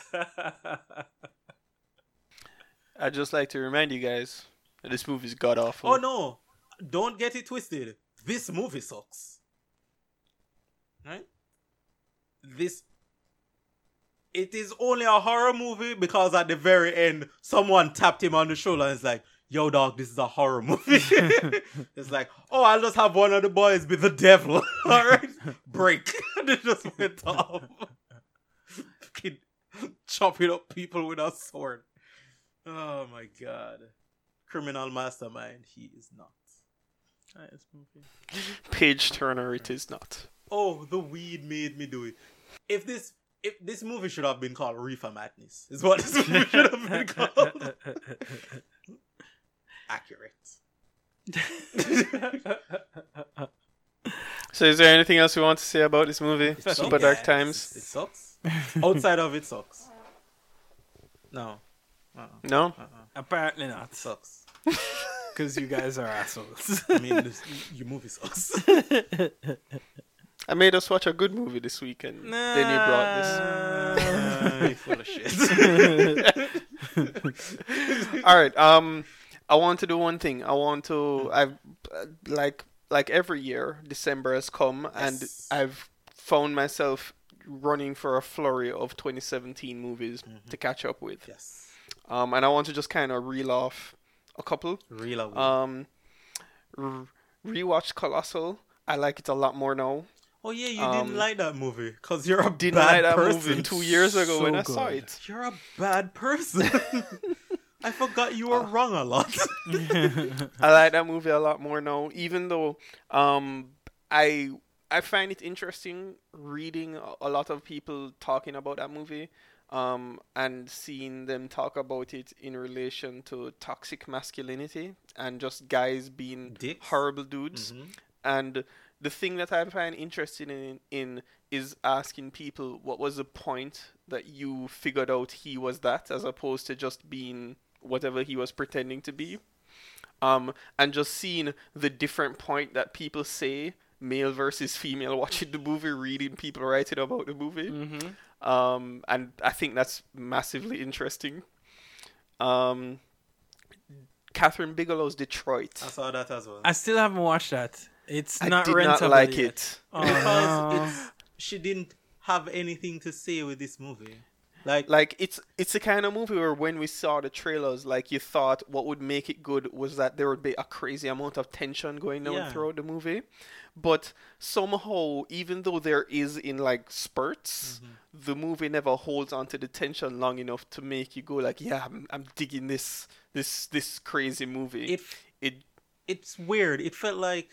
I'd just like to remind you guys that this movie's god awful. Oh no. Don't get it twisted. This movie sucks. Right? This it is only a horror movie because at the very end someone tapped him on the shoulder and is like, yo dog, this is a horror movie. It's like, oh, I'll just have one of the boys be the devil. Alright? Break. And it just went off. Fucking chopping up people with a sword. Oh my god. Criminal mastermind, he is not. Nice movie. Page Turner, it is not. Oh, the weed made me do it. If this if this movie should have been called Reefer Madness, is what this movie should have been called. Accurate. So is there anything else we want to say about this movie? sucks. Super Dark Times? It sucks. Outside of it sucks. No. Uh-uh. No? Uh-uh. Apparently not. It sucks. Because you guys are assholes. I mean, this, your movie sucks. I made us watch a good movie this weekend. Nah. Then you brought Uh, you're full of shit. this. All right. Um, I want to do one thing. I want to. I've uh, like like every year, December has come, and Yes. I've found myself running for a flurry of twenty seventeen movies to catch up with. Yes. Um, and I want to just kind of reel off a couple. Real away. Um, r- rewatched Colossal. I like it a lot more now. Oh yeah, you um, didn't like that movie because you're a Didn't bad like that person. movie two years ago So when I good. saw it. You're a bad person. I forgot you were wrong a lot. I like that movie a lot more now, even though um I I find it interesting reading a- a lot of people talking about that movie, um and seeing them talk about it in relation to toxic masculinity and just guys being Dicks? horrible dudes. Mhm. And the thing that I find interesting in, in is asking people what was the point that you figured out he was that, as opposed to just being whatever he was pretending to be. Um, and just seeing the different point that people say, male versus female, watching the movie, reading people writing about the movie. Mm-hmm. Um, and I think that's massively interesting. Um, Catherine Bigelow's Detroit. I saw that as well. I still haven't watched that. It's I not did rentable not like yet. it. Oh, because no. it's, she didn't have anything to say with this movie. Like, Like it's it's the kind of movie where when we saw the trailers, like you thought what would make it good was that there would be a crazy amount of tension going on Yeah. throughout the movie. But somehow, even though there is in like spurts, Mm-hmm. the movie never holds onto the tension long enough to make you go like, yeah, I'm, I'm digging this this this crazy movie. it it it's weird. It felt like,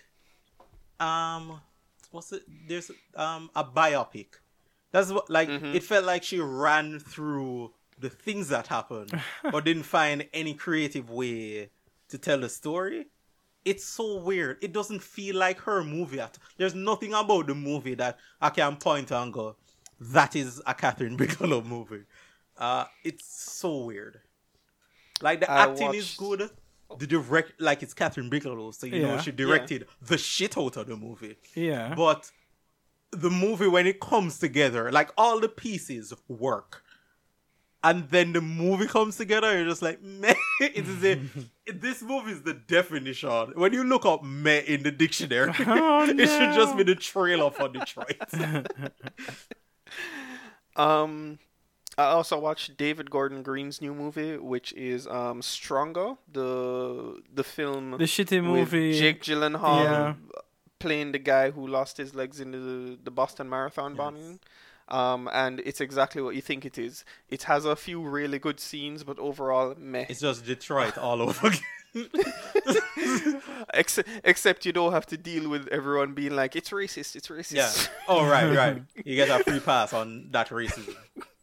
um, what's it? There's um a biopic. That's what like Mm-hmm. it felt like she ran through the things that happened, but didn't find any creative way to tell the story. It's so weird. It doesn't feel like her movie. At there's nothing about the movie that I can point to and go, that is a Catherine Bigelow movie. Uh, it's so weird. Like the I acting is watched- good. The direct, like it's Catherine Bigelow, so you know Yeah. she directed the shit out of the movie. Yeah. But the movie, when it comes together, like all the pieces work, and then the movie comes together, you're just like, meh. It is a, this movie is the definition. When you look up meh in the dictionary, Oh, it should just no. be the trailer for Detroit. Um, I also watched David Gordon Green's new movie, which is um Stronger, the the film The shitty with movie. Jake Gyllenhaal Yeah. playing the guy who lost his legs in the the Boston Marathon bombing. Um, and it's exactly what you think it is. It has a few really good scenes, but overall, meh. It's just Detroit all over again. Except, except you don't have to deal with everyone being like, it's racist, it's racist. Yeah. Oh, right, right. You get a free pass on that racism.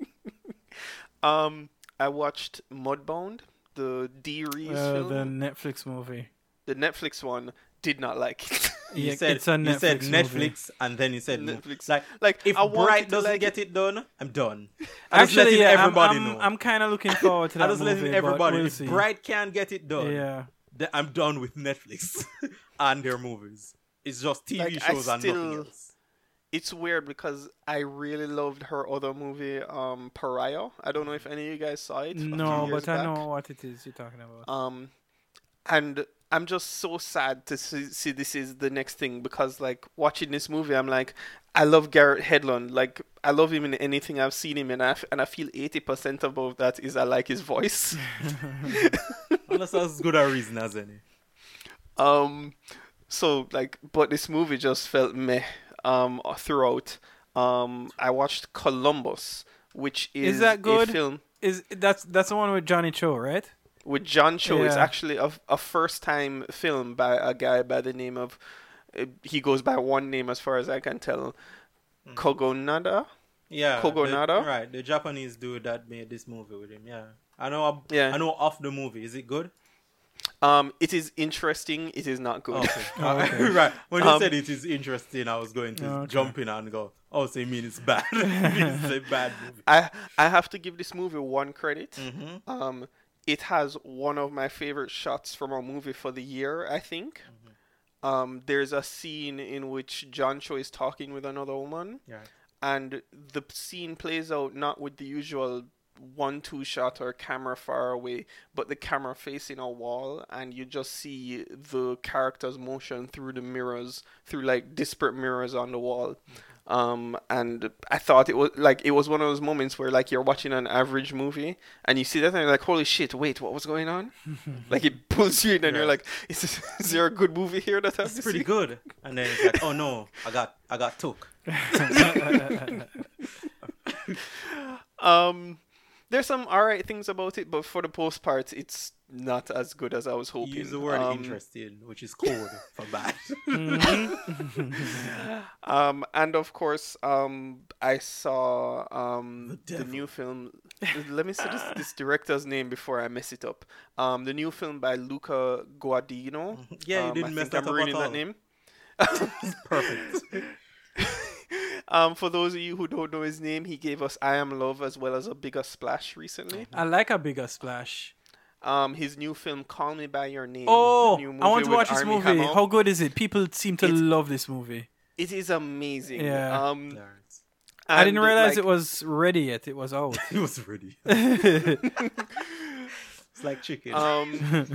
Um, I watched Mudbound, the D. Reeves Uh, film. the Netflix movie. The Netflix one, did not like it. You Yeah, said it's a you said Netflix movie. Netflix, and then you said mo- Netflix. Like, Like, if I wanted Bright to doesn't like get it. it done, I'm done. I'm just Actually, letting yeah, I'm, everybody I'm, know. I'm kind of looking forward to that I'm just movie. letting but everybody. we'll If see. Bright can't get it done, Yeah. then I'm done with Netflix and their movies. It's just T V Like, I shows and nothing still- else. It's weird because I really loved her other movie, um, Pariah. I don't know if any of you guys saw it. a few No, years but I back. know what it is you're talking about. Um, and I'm just so sad to see, see this is the next thing because, like, watching this movie, I'm like, I love Garrett Hedlund. Like, I love him in anything I've seen him in, and I, f- and I feel eighty percent of that is I like his voice. Well, that's as good a reason as any. Um, so like, but this movie just felt meh. Um, throughout. Um, I watched Columbus, which is, Is that good? a film Is that's that's the one with Johnny Cho, right? with John Cho. It's Yeah. actually a, a first time film by a guy by the name of. Uh, he goes by one name as far as I can tell. Kogonada. Yeah, Kogonada? the, right? The Japanese dude that made this movie with him. Yeah, I know. ab- Yeah. I know of the movie. Is it good? Um, it is interesting. It is not good. Okay. Oh, okay. Right. When you Um, said it is interesting, I was going to Okay. jump in and go, "Oh, so you mean it's bad? It's a bad movie." I I have to give this movie one credit. Mm-hmm. Um, it has one of my favorite shots from a movie for the year, I think. Um, there's a scene in which John Cho is talking with another woman, Yeah. and the scene plays out not with the usual one-two shot or camera far away, but the camera facing a wall, and you just see the character's motion through the mirrors, through like disparate mirrors on the wall. Um, and I thought it was like it was one of those moments where like you're watching an average movie and you see that and you're like, holy shit, wait, what was going on? Like it pulls you in and you're Yeah. like, is, this, is there a good movie here that I've It's pretty good. And then it's like, "Oh no, I got, I got took." Um, there's some alright things about it, but for the most part, it's not as good as I was You hoping. use the word um, "interesting," which is code for bad. Um, and of course, um, I saw um the, devil. new film. Let me say this, this director's name before I mess it up. Um, the new film by Luca Guadagnino. Yeah, you um, didn't I mess think that I'm up reading at that all. name. Perfect. Um, for those of you who don't know his name, he gave us "I Am Love" as well as "A Bigger Splash" recently. I like A Bigger Splash. Um, his new film "Call Me by Your Name." Oh, the new I want to with watch this Armie movie. Hammer. How good is it? People seem to It's- love this movie. It is amazing. Yeah. Um, Yeah, it's- I didn't and, realize like, it was ready yet. It was out. It was ready. It's like chicken. Um,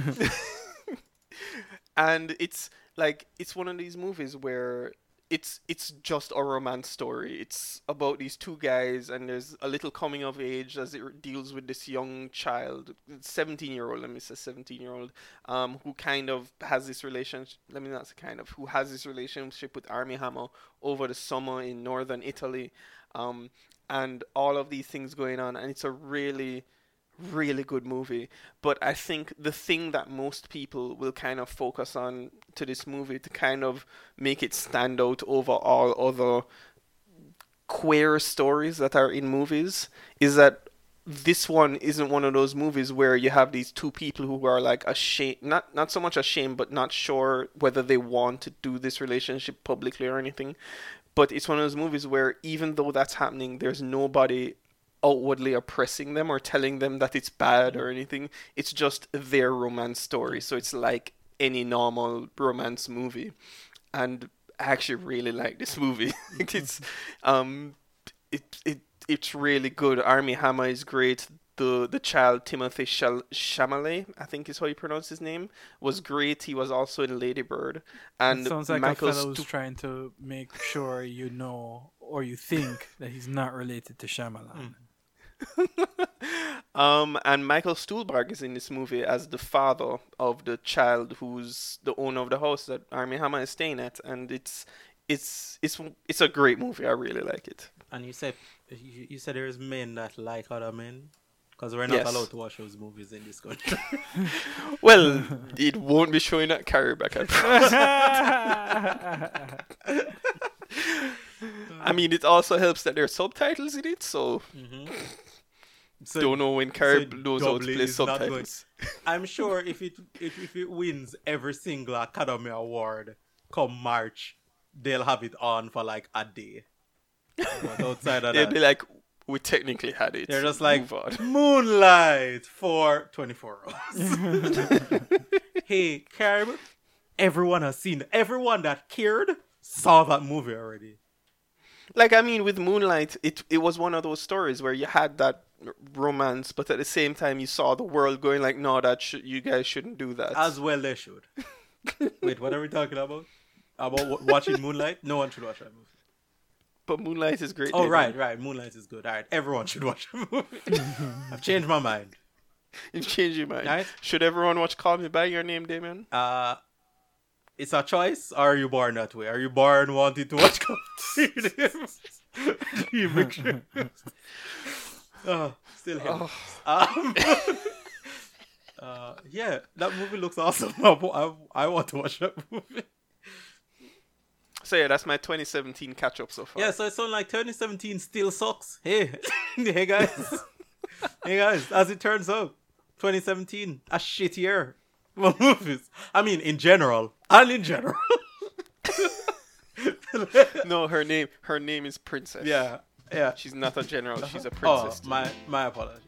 and it's like it's one of these movies where it's it's just a romance story. It's about these two guys, and there's a little coming of age as it deals with this young child, seventeen year old. Let me say seventeen year old, um, who kind of has this relationship. Let me not say kind of, who has this relationship with Armie Hammer over the summer in northern Italy, um, and all of these things going on, and it's a really really good movie. But I think the thing that most people will kind of focus on to this movie to kind of make it stand out over all other queer stories that are in movies is that this one isn't one of those movies where you have these two people who are like ashamed, not not so much ashamed, but not sure whether they want to do this relationship publicly or anything. But it's one of those movies where even though that's happening, there's nobody outwardly oppressing them or telling them that it's bad or anything. It's just their romance story. So it's like any normal romance movie. And I actually really like this movie. it's um it it it's really good. Armie Hammer is great. The the child Timothy Chal- Chalamet, I think is how you pronounce his name, was great. He was also in Lady Bird. And It sounds like Michael a fellow who's Stu- trying to make sure you know or you think that he's not related to Shyamalan. Um, and Michael Stuhlbarg is in this movie as the father of the child who's the owner of the house that Armie Hammer is staying at, and it's it's it's it's a great movie. I really like it. And you said you, you said there's men that like other men, because we're not Yes. allowed to watch those movies in this country. Well, it won't be showing at Carryback. I promise. I mean, it also helps that there are subtitles in it, so So- don't know when Carrie so knows how to doubly play is not going- subtitles. I'm sure if it if, if it wins every single Academy Award, come March, they'll have it on for like a day. But outside of They'd that, be like, we technically had it. they're just like Move on. Moonlight for twenty-four hours. Hey, Carib, everyone has seen. Everyone that cared saw that movie already. Like, I mean, with Moonlight, it it was one of those stories where you had that romance, but at the same time, you saw the world going like, no, that sh- you guys shouldn't do that. As well, they should. Wait, what are we talking about? About w- watching Moonlight? No one should watch that movie. But Moonlight is great. Oh, David. right, right. Moonlight is good. All right, everyone should watch the movie. I've changed my mind. You've changed your mind. Right? Should everyone watch Call Me By Your Name, Damien? Uh, it's a choice, or are you born that way? Are you born wanting to watch You make sure. Oh, still here. Oh. Um, uh, yeah, that movie looks awesome. I, I, I want to watch that movie. So yeah, that's my twenty seventeen catch-up so far. Yeah, so it's only like twenty seventeen still sucks. Hey, hey guys. Hey guys, as it turns out, twenty seventeen, a shit year for movies. I mean, in general, and in general. No, her name her name is Princess. Yeah, yeah. She's not a general, she's a Oh, princess. my, my apologies.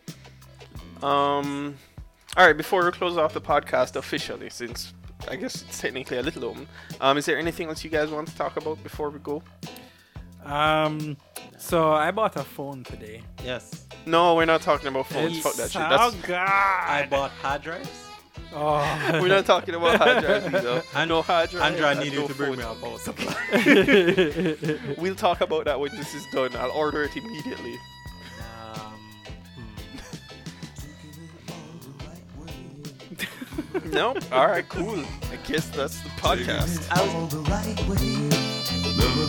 Um, all right, before we close off the podcast officially, since I guess it's technically a little open, um, is there anything else you guys want to talk about before we go? Um, so I bought a phone today. Yes. No, we're not talking about phones. It's Fuck that so shit. That's, good. I bought hard drives. Oh. we're not talking about hard drives either. And, no hard drives. Andrew, I and need no you to bring me phones. a power supply. We'll talk about that when this is done. I'll order it immediately. um, No? Alright, cool. I guess that's the podcast. All the right way. Never